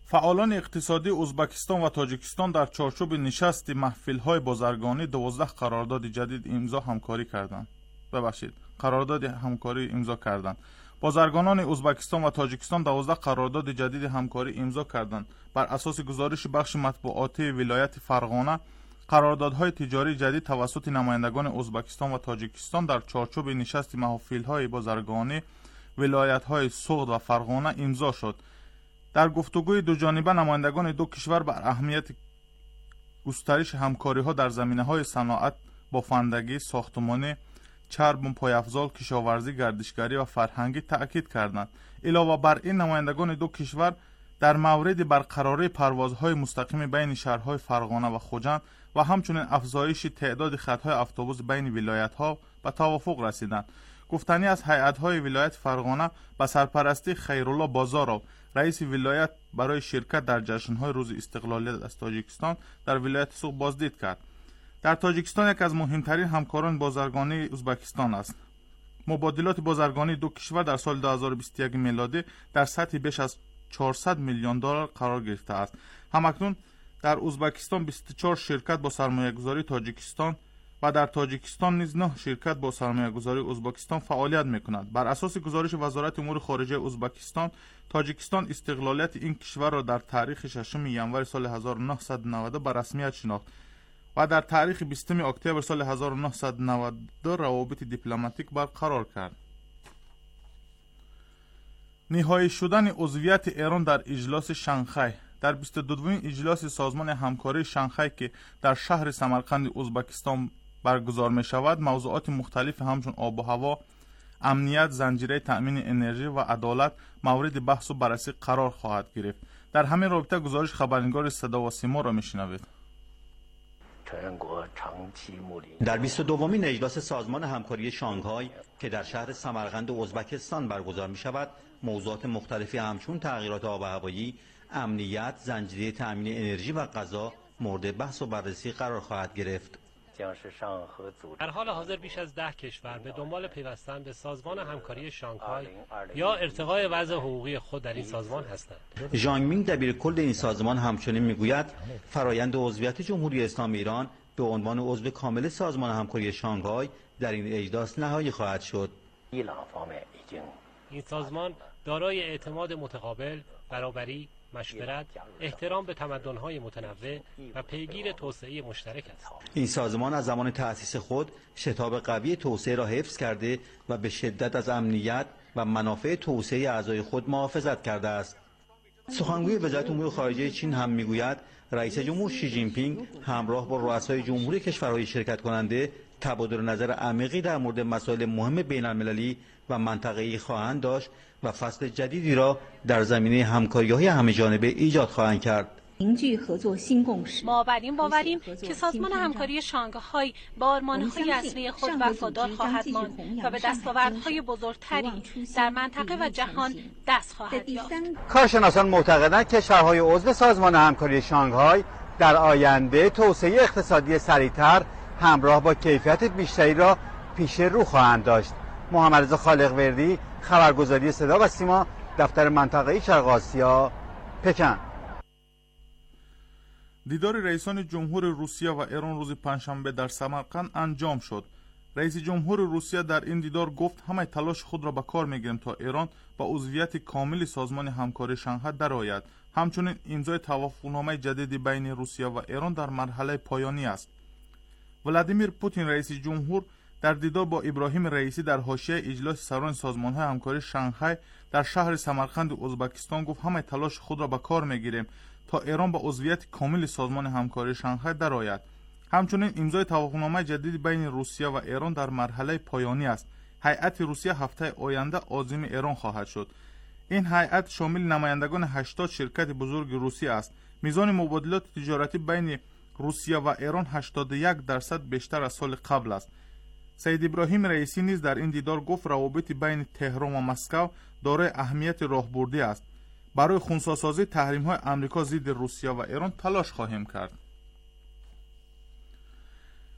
فعالان اقتصادی ازبکستان و تاجیکستان در چارچوب نشست محفل‌های بازرگانی دوازده قرارداد جدید امضا همکاری کردند. ببخشید، قرارداد همکاری امضا کردند. بازرگانان ازبکستان و تاجیکستان دوازده قرارداد جدید همکاری امضا کردند. بر اساس گزارش بخش مطبوعاتی ولایت فرغانه، قراردادهای تجاری جدید توسط نمایندگان ازبکستان و تاجیکستان در چارچوب نشست محافل‌های بازرگانی ولایت‌های سغد و فرغانه امضا شد. در گفتگوی دو جانبه نمایندگان دو کشور بر اهمیت گسترش همکاری‌ها در زمینه‌های صنعت، بافندگی، ساختمانی، چرم، پایافزال، کشاورزی، گردشگری و فرهنگی تأکید کردند. علاوه بر این نمایندگان دو کشور در مورد برقراری پروازهای مستقیم بین شهرهای فرغانه و خوجند و همچنین افزایش تعداد خطهای اتوبوس بین ولایت‌ها به توافق رسیدند. گفتنی از هیئت‌های ولایت فرغانه به سرپرستی خیرالله بازارو، رئیس ولایت، برای شرکت در جشن‌های روز استقلالیت از تاجیکستان در ولایت سوق بازدید کرد. در تاجیکستان یک از مهمترین همکاران بازرگانی ازبکستان است. مبادلات بازرگانی دو کشور در سال دو هزار و بیست و یک میلادی در سطح بیش از چهارصد میلیون دلار قرار گرفته است. همکنون در ازبکستان بیست و چهار شرکت با سرمایه‌گذاری تاجیکستان و در تاجیکستان نیز نه شرکت با سرمایه‌گذاری ازبکستان فعالیت می‌کنند. بر اساس گزارش وزارت امور خارجه ازبکستان، تاجیکستان استقلالیت این کشور را در تاریخ ششم ژانویه سال هزار و نهصد و نود به رسمیت شناخت و در تاریخ بیستم اکتبر سال هزار و نهصد و نود و دو روابط دیپلماتیک برقرار کرد. نهایی شدن عضویت ایران در اجلاس شانگهای. در بیست و دومین اجلاس سازمان همکاری شانگهای که در شهر سمرقند ازبکستان برگزار می شود، موضوعات مختلف همچون آب و هوا، امنیت، زنجیره تأمین انرژی و عدالت مورد بحث و بررسی قرار خواهد گرفت. در همین رابطه گزارش خبرنگار صدا و سیما را میشنوید. در بیست و دومین اجلاس سازمان همکاری شانگهای که در شهر سمرقند ازبکستان برگزار می شود، موضوعات مختلفی همچون تغییرات آب و هوایی، امنیت، زنجیره تأمین انرژی و غذا مورد بحث و بررسی قرار خواهد گرفت. در حال حاضر بیش از ده کشور به دنبال پیوستن به سازمان همکاری شانگهای یا ارتقای وضع حقوقی خود در این سازمان هستند. ژانگ مینگ دبیرکل این سازمان همچنین میگوید فرایند عضویت جمهوری اسلامی ایران به عنوان عضو کامل سازمان همکاری شانگهای در این اجلاس نهایی خواهد شد. این سازمان دارای اعتماد متقابل، برابری، مشورت، احترام به تمدن‌های متنوع و پیگیر توسعه مشترک است. این سازمان از زمان تأسیس خود شتاب قوی توسعه را حفظ کرده و به شدت از امنیت و منافع توسعه اعضای خود محافظت کرده است. سخنگوی وزارت امور خارجه چین هم میگوید رئیس جمهور شی جین پینگ همراه با رؤسای جمهوری کشورهای شرکت کننده تبادل نظر عمیقی در مورد مسائل مهم بین‌المللی و منطقه‌ای خواهند داشت و فصل جدیدی را در زمینه همکاری‌های همه‌جانبه ایجاد خواهند کرد. ما بر این باوریم که سازمان همکاری شانگهای به آرمان‌های اصلی خود وفادار خواهد ماند و به دستاوردهای بزرگتری در منطقه و جهان دست خواهد یافت. کارشناسان معتقدند کشورهای عضو سازمان همکاری شانگهای در آینده توسعه اقتصادی سریعتر همراه با کیفیت بیشتری را پیش رو خواهند داشت. محمد رضا خالقوردی، خبرگزاری صدا و سیما، دفتر منطقه‌ای شرق آسیا، پکن. دیدار رئیسان جمهور روسیه و ایران روز پنجشنبه در سمرقند انجام شد. رئیس جمهور روسیه در این دیدار گفت همه تلاش خود را به کار می‌گیریم تا ایران با عضویت کامل سازمان همکاری شانگهای درآید. همچنین امضای توافقنامه جدید بین روسیه و ایران در مرحله پایانی است. ولادیمیر پوتین رئیس جمهور در دیدار با ابراهیم رئیسی در حاشیه اجلاس سران سازمان‌های همکاری شانگهای در شهر سمرقند ازبکستان گفت همه تلاش خود را به کار می‌گیریم تا ایران با عضویت کامل سازمان همکاری شانگهای درآید. همچنین امضای توافقنامه جدید بین روسیه و ایران در مرحله پایانی است. هیئت روسیه هفته آینده عازم ایران خواهد شد. این هیئت شامل نمایندگان هشتاد شرکت بزرگ روسیه است. میزان مبادلات تجارتی بین روسیه و ایران هشتاد و یک درصد بیشتر از سال قبل است. سید ابراهیم رئیسی نیز در این دیدار گفت روابط بین تهران و مسکو دارای اهمیت راهبردی است. برای خنثی‌سازی تحریم‌های آمریکا ضد روسیه و ایران تلاش خواهیم کرد.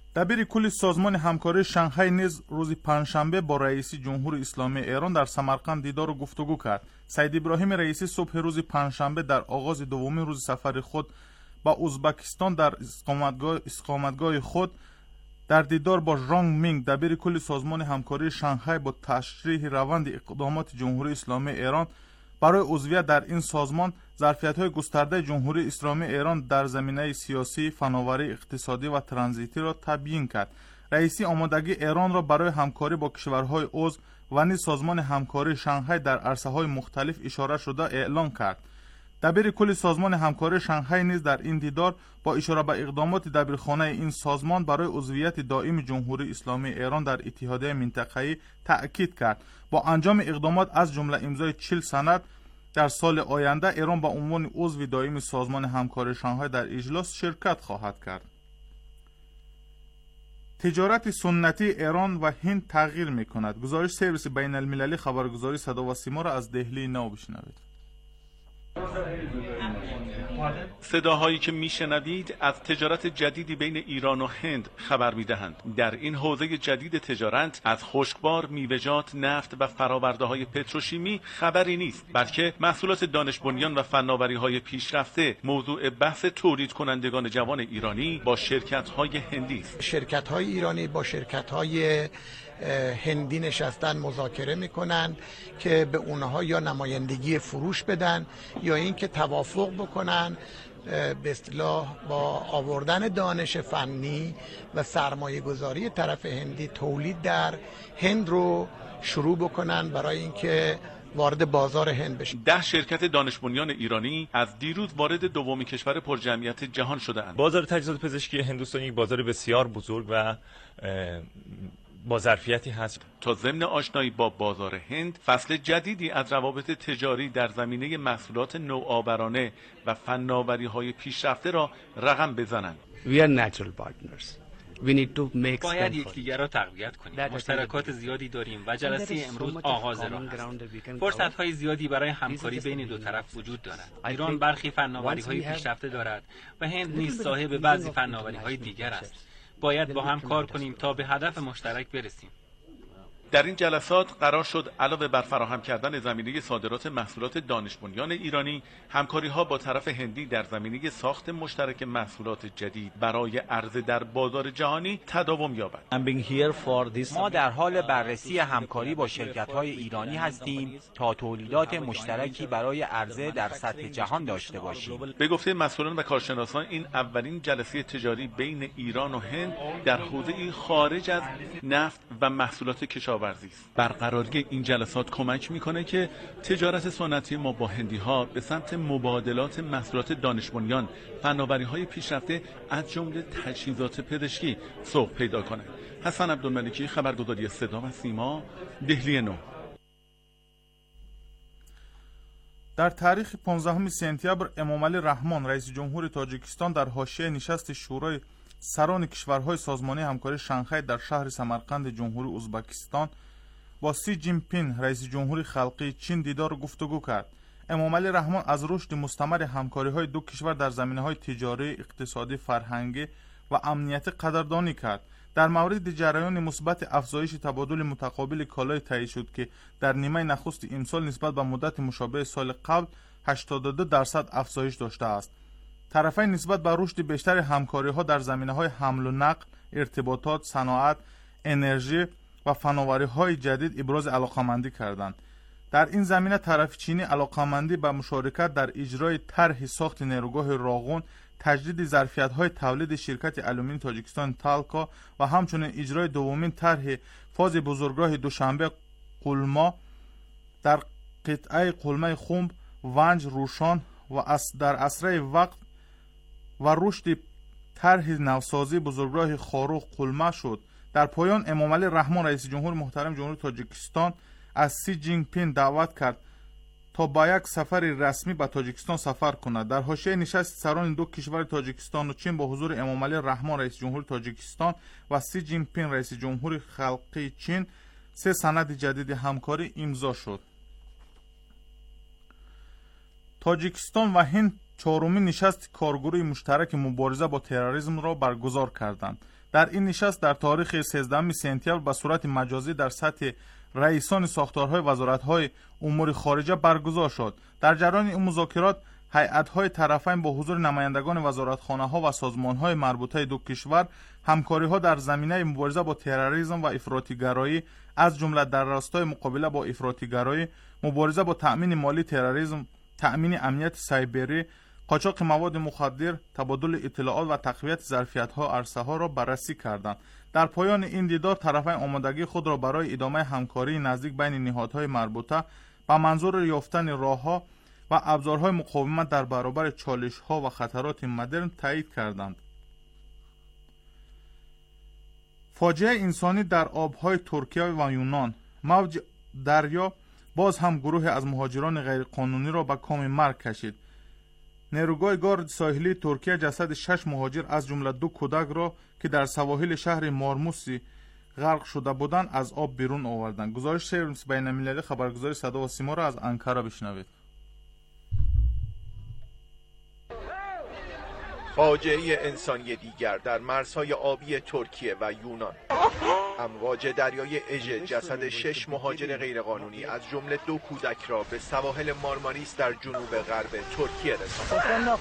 دبیر کل سازمان همکاری شانگهای نیز روز پنجشنبه با رئیس جمهوری اسلامی ایران در سمرقند دیدار و گفتگو کرد. سید ابراهیم رئیسی صبح روز پنجشنبه در آغاز دومین روز سفر خود با ازبکستان در اقامتگاه اقامتگاه خود در دیدار با ژانگ مینگ دبیر کل سازمان همکاری شانگهای با تشریح روند اقدامات جمهوری اسلامی ایران برای عضویت در این سازمان ظرفیت‌های گسترده جمهوری اسلامی ایران در زمینه سیاسی، فناوری، اقتصادی و ترانزیتی را تبیین کرد. رئیسی آمادگی ایران را برای همکاری با کشورهای عضو و نیز سازمان همکاری شانگهای در عرصه‌های مختلف اشاره شده اعلام کرد. دبیر کل سازمان همکاری شانگهای نیز در این دیدار با اشاره به اقدامات دبیرخانه این سازمان برای عضویت دائم جمهوری اسلامی ایران در اتحادیه منطقه‌ای تأکید کرد. با انجام اقدامات از جمله امضای چهل سند در سال آینده ایران به عنوان عضو دائم سازمان همکاری شانگهای در اجلاس شرکت خواهد کرد. تجارت سنتی ایران و هند تغییر می‌کند. گزارش سرویس بین المللی خبرگزاری صدا و سیما را از دهلی نو بشنوید. صداهایی که میشنوید از تجارت جدیدی بین ایران و هند خبر میدهند. در این حوزه جدید تجارت از خشکبار، میوه‌جات، نفت و فرآورده‌های پتروشیمی خبری نیست، بلکه محصولات دانش بنیان و فناوری‌های پیشرفته موضوع بحث تولید کنندگان جوان ایرانی با شرکت‌های هندی است. شرکت‌های ایرانی با شرکت‌های هندی نشستن مذاکره میکنن که به اونها یا نمایندگی فروش بدن یا اینکه توافق بکنن به اصطلاح با آوردن دانش فنی و سرمایه گذاری طرف هندی تولید در هند رو شروع بکنن برای اینکه وارد بازار هند بشن. ده شرکت دانش بنیان ایرانی از دیروز وارد دومین کشور پرجمعیت جهان شده‌اند. بازار تجهیزات پزشکی هندوستان یک بازار بسیار بزرگ و با ظرفیتی هست. تا ضمن آشنایی با بازار هند، فصل جدیدی از روابط تجاری در زمینه محصولات نوآورانه و فناوری‌های پیشرفته را رقم بزنند. We are natural partners. We need to make باید یکدیگر را تقویت کنیم. مشترکات زیادی داریم و جلسه امروز آغاز راه است. فرصت‌های زیادی برای همکاری بین دو طرف وجود دارد. ایران برخی فناوری‌های پیشرفته دارد و هند نیز صاحب بعضی فناوری‌های دیگر است. باید با هم کار کنیم تا به هدف مشترک برسیم. در این جلسات قرار شد علاوه بر فراهم کردن زمینه صادرات محصولات دانش بنیان ایرانی، همکاری‌ها با طرف هندی در زمینه ساخت مشترک محصولات جدید برای عرضه در بازار جهانی تداوم یابد. ما در حال بررسی همکاری با شرکت‌های ایرانی هستیم تا تولیدات مشترکی برای عرضه در سطح جهان داشته باشیم. به گفته مسئولان و کارشناسان، این اولین جلسه تجاری بین ایران و هند در حوزه‌ای خارج از نفت و محصولات کشاورزی است. برقراری این جلسات کمک میکنه که تجارت سنتی ما با هندی ها به سمت مبادلات محصولات دانش بنیان، فناوری‌های پیشرفته از جمله تجهیزات پزشکی سوق پیدا کنه. حسن عبدالملکی، خبرگزاری صدا و سیما، دهلی نو. در تاریخ پانزدهم سپتامبر امامعلی رحمان رئیس جمهور تاجیکستان در حاشیه نشست شورای سران کشورهای سازمانی همکاری شانگهای در شهر سمرقند جمهوری ازبکستان با سی جین پین رئیس جمهوری خلقی چین دیدار و گفتگو کرد. امامعلی رحمان از رشد مستمر همکاری‌های دو کشور در زمینه‌های تجاری، اقتصادی، فرهنگی و امنیتی قدردانی کرد. در مورد جریان مثبت افزایش تبادل متقابل کالای تایید شد که در نیمه نخست امسال نسبت به مدت مشابه سال قبل هشتاد و دو درصد افزایش داشته است. طرفین نسبت به رشد بیشتر همکاری‌ها در زمینه‌های حمل و نقل، ارتباطات، صنعت، انرژی و فناوری‌های جدید ابراز علاقه‌مندی کردند. در این زمینه طرف چینی علاقه‌مندی به مشارکت در اجرای طرح ساخت نیروگاه راغون، تجدید ظرفیت‌های تولید شرکت آلومینی تاجیکستان تالکا و همچنین اجرای دومین طرح فاز بزرگراه دوشنبه قلما در قطعه قلمه خنب، ونج، روشان و اس در اسرع وقت و رشد طرح نوسازی بزرگراه خاروخ قلمه شد. در پایان امامعلی رحمان رئیس جمهور محترم جمهوری تاجیکستان از سی جین پین دعوت کرد تا با یک سفر رسمی به تاجیکستان سفر کند. در حاشیه نشست سران دو کشور تاجیکستان و چین با حضور امامعلی رحمان رئیس جمهور تاجیکستان و سی جین پین رئیس جمهور خلقی چین سه سند جدید همکاری امضا شد. تاجیکستان و هند چهارمین نشست کارگروه مشترک مبارزه با تروریسم را برگزار کردند. در این نشست در تاریخ سیزدهم سپتامبر به صورت مجازی در سطح رئیسان ساختارهای وزارت‌های امور خارجه برگزار شد. در جریان این مذاکرات هیئت‌های طرفین با حضور نمایندگان وزارتخانه‌ها و سازمان‌های مربوطه دو کشور همکاری‌ها در زمینه مبارزه با تروریسم و افراطی‌گرایی از جمله در راستای مقابله با افراطی‌گرایی، مبارزه با تأمین مالی تروریسم، تأمین امنیت سایبری، قاچاق مواد مخدر، تبادل اطلاعات و تقویت ظرفیت‌ها عرصه‌ها را بررسی کردند. در پایان این دیدار طرفین آمادگی خود را برای ادامه همکاری نزدیک بین نهادهای مربوطه با منظور یافتن راه‌ها و ابزارهای مقاومت در برابر چالش‌ها و خطرات مدرن تایید کردند. فاجعه انسانی در آب‌های ترکیه و یونان. موج دریا باز هم گروه از مهاجران غیرقانونی را به کام مرگ کشید. نیروگاه گارد ساحلی ترکیه جسد شش مهاجر از جمله دو کودک را که در سواحل شهر مارموسی غرق شده بودند از آب بیرون آوردند. گزارش سرویس بین‌المللی خبرگزاری صدا و سیما را از انکارا بشنوید. فاجعه انسانی دیگر در مرزهای آبی ترکیه و یونان. امواج دریای اژه جسد شش مهاجر غیرقانونی از جمله دو کودک را به سواحل مارماریس در جنوب غرب ترکیه رساند.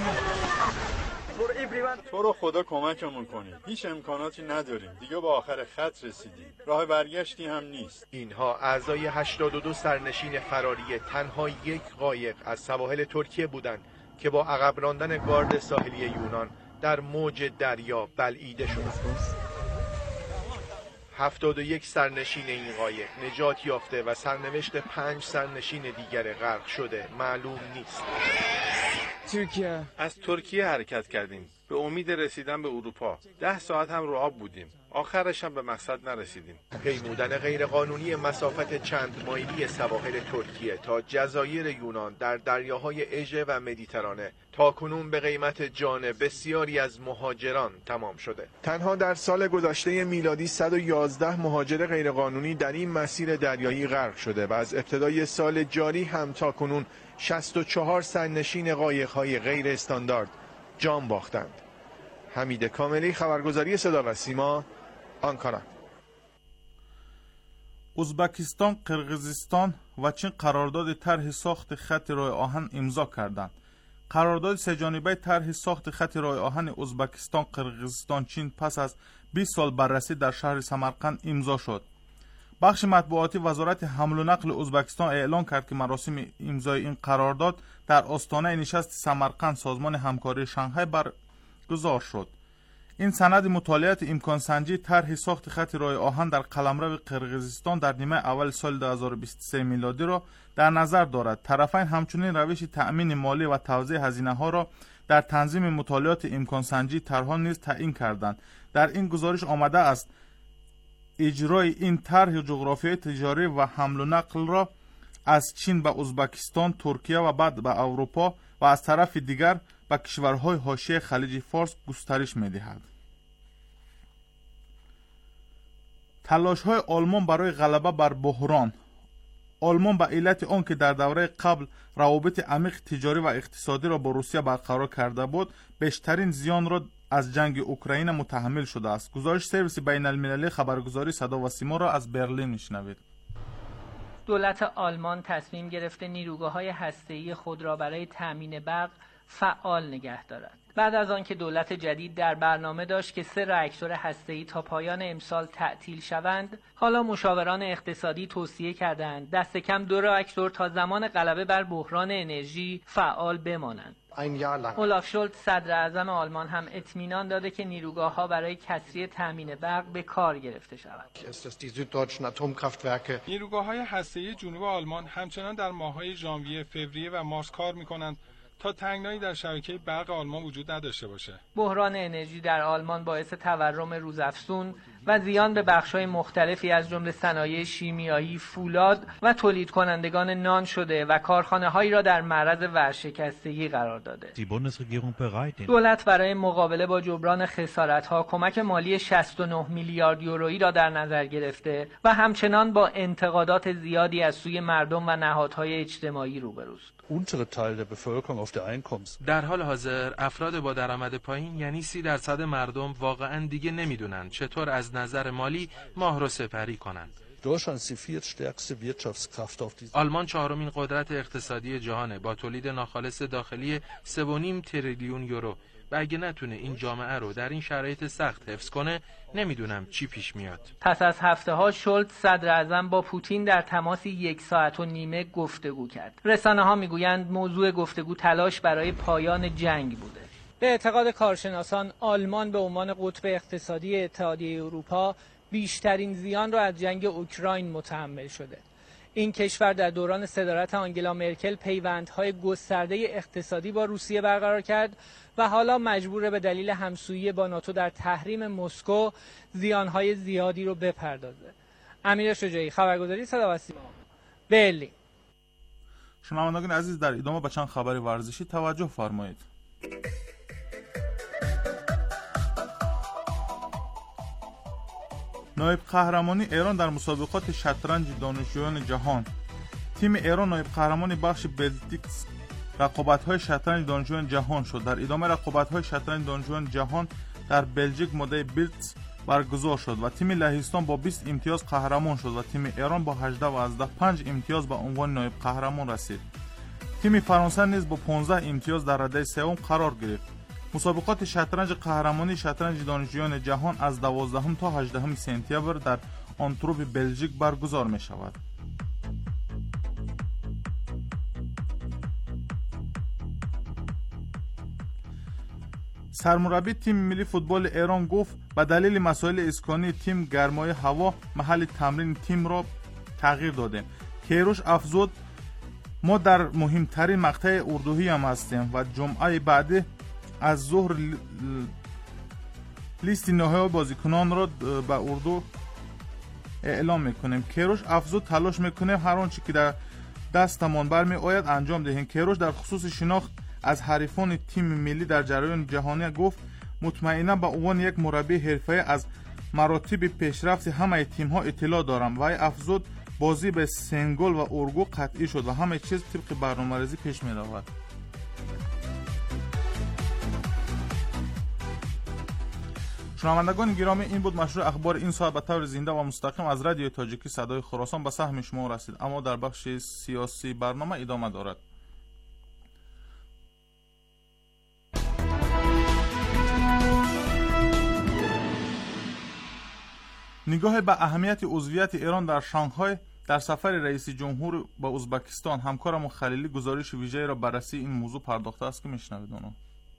تو رو خدا کمکمون کنید. هیچ امکاناتی نداریم. دیگه به آخر خط رسیدیم. راه برگشتی هم نیست. اینها اعضای هشتاد و دو سرنشین فراری تنها یک قایق از سواحل ترکیه بودند که با عقب راندن گارد ساحلی یونان در موج دریا بلعیده شد. هفتاد و یک سرنشین این قایق نجات یافته و سرنوشت پنج سرنشین دیگر غرق شده معلوم نیست. ترکیه از ترکیه حرکت کردیم به امید رسیدن به اروپا. ده ساعت هم رو آب بودیم. آخرش هم به مقصد نرسیدیم. پیمودن غیرقانونی مسافت چند مایلی سواحل ترکیه تا جزایر یونان در دریاهای اژه و مدیترانه تاکنون به قیمت جان بسیاری از مهاجران تمام شده. تنها در سال گذشته میلادی صد و یازده مهاجر غیرقانونی در این مسیر دریایی غرق شده و از ابتدای سال جاری هم تاکنون شصت و چهار سرنشین قایق‌های غیر استاندارد جان باختند. حمید کاملی، خبرگزاری صدا و سیما، آنکارا. ازبکستان، قرقیزستان و چین قرارداد طرح ساخت خط راه آهن امضا کردند. قرارداد سه‌جانبه طرح ساخت خط راه آهن ازبکستان، قرقیزستان، چین پس از بیست سال بررسی در شهر سمرقند امضا شد. بخش مطبوعاتی وزارت حمل و نقل ازبکستان اعلام کرد که مراسم امضای این قرارداد در آستانه نشست سمرقند سازمان همکاری شانگهای برگزار شد. این سند مطالعات امکان سنجی طرح ساخت خط راه آهن در قلمرو قرقیزستان در نیمه اول سال دو هزار و بیست و سه میلادی را در نظر دارد. طرفین همچنین روش تأمین مالی و توزیع هزینه ها را در تنظیم مطالعات امکان سنجی طرحها نیز تعیین کردند. در این گزارش آمده است اجرای این طرح جغرافیای تجاری و حمل و نقل را از چین به ازبکستان، ترکیه و بعد به اروپا و از طرف دیگر به کشورهای حاشیه خلیج فارس گسترش می‌دهد. تلاش‌های آلمان برای غلبه بر بحران. آلمان به علت آنکه در دوره قبل روابط عمیق تجاری و اقتصادی را با روسیه برقرار کرده بود، بیشترین زیان را از جنگ اوکراین متحمل شده است. گزارش سرویس بین‌المللی خبرگزاری صدا و سیما را از برلین میشنوید. دولت آلمان تصمیم گرفته نیروگاه‌های هسته‌ای خود را برای تأمین برق فعال نگه دارد. بعد از آنکه دولت جدید در برنامه داشت که سه راکتور هسته‌ای تا پایان امسال تعطیل شوند، حالا مشاوران اقتصادی توصیه کردند دست کم دو راکتور تا زمان غلبه بر بحران انرژی فعال بمانند. اولاف شولت صدر اعظم آلمان هم اطمینان داده که نیروگاه‌ها برای کسری تامین برق به کار گرفته شوند. نیروگاه‌های هسته‌ای جنوب آلمان همچنان در ماه‌های ژانویه، فوریه و مارس کار می‌کنند تا تنگنایی در شبکه برق آلمان وجود نداشته باشه. بحران انرژی در آلمان باعث تورم روزافزون و زیان به بخش‌های مختلفی از جمله صنایع شیمیایی، فولاد و تولید کنندگان نان شده و کارخانه‌هایی را در معرض ورشکستگی قرار داده. دولت برای مقابله با جبران خسارت‌ها کمک مالی شصت و نه میلیارد یورویی را در نظر گرفته و همچنان با انتقادات زیادی از سوی مردم و نهادهای اجتماعی روبروست. در حال حاضر افراد با درآمد پایین یعنی سی درصد مردم واقعا دیگه نمیدونن چطور از نظر مالی ماه رو سپری کنند. آلمان چهارمین قدرت اقتصادی جهانه با تولید ناخالص داخلی سه و نیم تریلیون یورو و اگه نتونه این جامعه رو در این شرایط سخت حفظ کنه نمیدونم چی پیش میاد. پس از هفته ها شولتز صدر اعظم با پوتین در تماسی یک ساعت و نیمه گفتگو کرد. رسانه ها میگویند موضوع گفتگو تلاش برای پایان جنگ بوده. به اعتقاد کارشناسان آلمان به عنوان قطب اقتصادی اتحادیه اروپا بیشترین زیان را از جنگ اوکراین متحمل شده. این کشور در دوران صدارت آنگلا مرکل پیوندهای گسترده اقتصادی با روسیه برقرار کرد و حالا مجبور به دلیل همسویی با ناتو در تحریم مسکو زیانهای زیادی رو بپردازه. امیر شجاعی، خبرگزاری صدا و سیما، برلین. شنوندگان عزیز، در ادامه به چند خبر ورزشی توجه فرمایید. نایب قهرمانی ایران در مسابقات شطرنج دانشجویان جهان. تیم ایران نایب قهرمان بخش بلتیکس رقابت‌های شطرنج دانشجویان جهان شد. در ادامه رقابت‌های شطرنج دانشجویان جهان در بلژیک ماده بیلتس برگزار شد و تیم لهستان با بیست امتیاز قهرمان شد و تیم ایران با هجده و از پنج امتیاز به عنوان نایب قهرمان رسید. تیم فرانسه نیز با پانزده امتیاز در رده سوم قرار گرفت. مسابقات شطرنج قهرمانی شطرنج دانشجویان جهان از دوازدهم تا هجدهم سپتامبر در آنتورپ بلژیک برگزار می شود. سرمربی تیم ملی فوتبال ایران گفت به دلیل مسائل اسکانی تیم گرمای هوا محل تمرین تیم را تغییر دادیم. کیروش افزود ما در مهمترین مقطع اردویی هم هستیم و جمعه بعدی از ظهر لیست نهایی بازیکنان را به اردو اعلام میکنیم. کیروش افزود تلاش میکنیم هر آنچه که در دستمان برمی آید انجام دهیم. کیروش در خصوص شناخت از حریفان تیم ملی در جریان جهانی گفت مطمئنا به عنوان یک مربی حرفه‌ای از مراتب پیشرفت همه تیم ها اطلاع دارم. و افزود بازی به سنگال و اورگو قطعی شد و همه چیز طبق برنامه‌ریزی پیش می رود. شنوندگان گرامی، این بود مشروع اخبار این ساعت به طور زنده و مستقیم از رادیو تاجیکی صدای خراسان به سهم شما رسید، اما در بخش سیاسی برنامه ادامه دارد. نگاه به اهمیت عضویت ایران در شانگهای در سفر رئیس جمهور به ازبکستان، همکارم خلیلی گزارش ویژه‌ای را بررسی این موضوع پرداخته است که میشنوید اونو.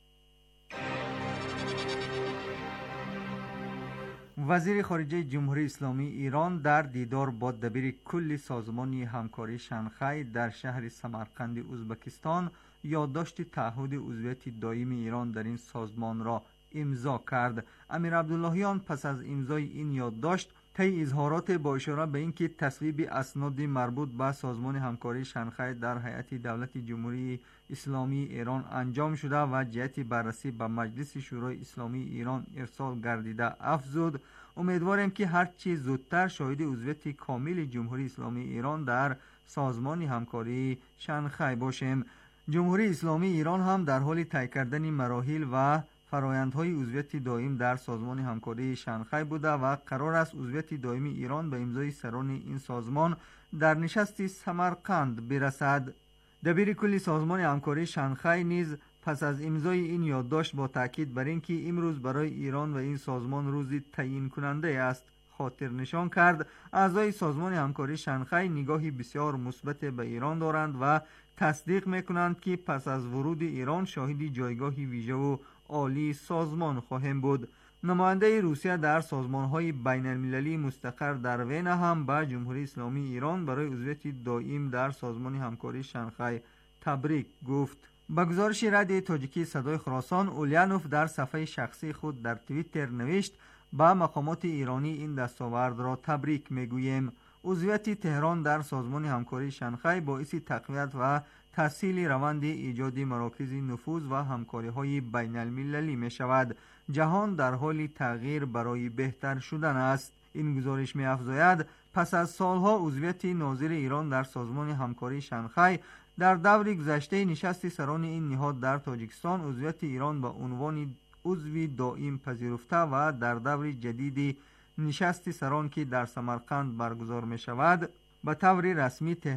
وزیر خارجه جمهوری اسلامی ایران در دیدار با دبیر کل سازمان همکاری شانگهای در شهر سمرقند ازبکستان یادداشت تعهد عضویت دائم ایران در این سازمان را امضا کرد. امیر عبداللهیان پس از امضای این یادداشت طی اظهارات با اشاره به اینکه تصویب اسناد مربوط به سازمان همکاری شانگهای در هیئت دولت جمهوری اسلامی ایران انجام شده و جهت بررسی به مجلس شورای اسلامی ایران ارسال گردیده افزود امیدواریم که هر چه زودتر شاهد عضویت کامل جمهوری اسلامی ایران در سازمان همکاری شانگهای باشیم. جمهوری اسلامی ایران هم در حال طی کردن مراحل و فرآیندهای عضویت دائم در سازمان همکاری شانگهای بوده و قرار است عضویت دائم ایران به امضای سران این سازمان در نشست سمرقند برسد. دبیر کل سازمان همکاری شانگهای نیز پس از امضای این یادداشت با تاکید بر اینکه امروز برای ایران و این سازمان روزی تعیین کننده است خاطر نشان کرد اعضای سازمان همکاری شانگهای نگاهی بسیار مثبت به ایران دارند و تصدیق میکنند که پس از ورود ایران شاهد جایگاهی ویژه و عالی سازمان خواهیم بود. نماینده روسیه در سازمان‌های بین‌المللی مستقر در وین هم به جمهوری اسلامی ایران برای عضویت دائم در سازمان همکاری شانگهای تبریک گفت. با گزارش رادیو تاجیکی صدای خراسان، اولیانوف در صفحه شخصی خود در توییتر نوشت به مقامات ایرانی این دستاورد را تبریک میگوییم. عضویت تهران در سازمان همکاری شانگهای باعث تقویت و تسهیل روند ایجاد مراکز نفوذ و همکاری‌های بین المللی می شود. جهان در حال تغییر برای بهتر شدن است. این گزارش می افزاید پس از سالها عضویت ناظر ایران در سازمان همکاری شانگهای، در دور گذشته نشست سران این نهاد در تاجیکستان عضویت ایران به عنوان عضو دائم پذیرفته و در دور جدید نشست سران که در سمرقند برگزار می شود به طور رسمی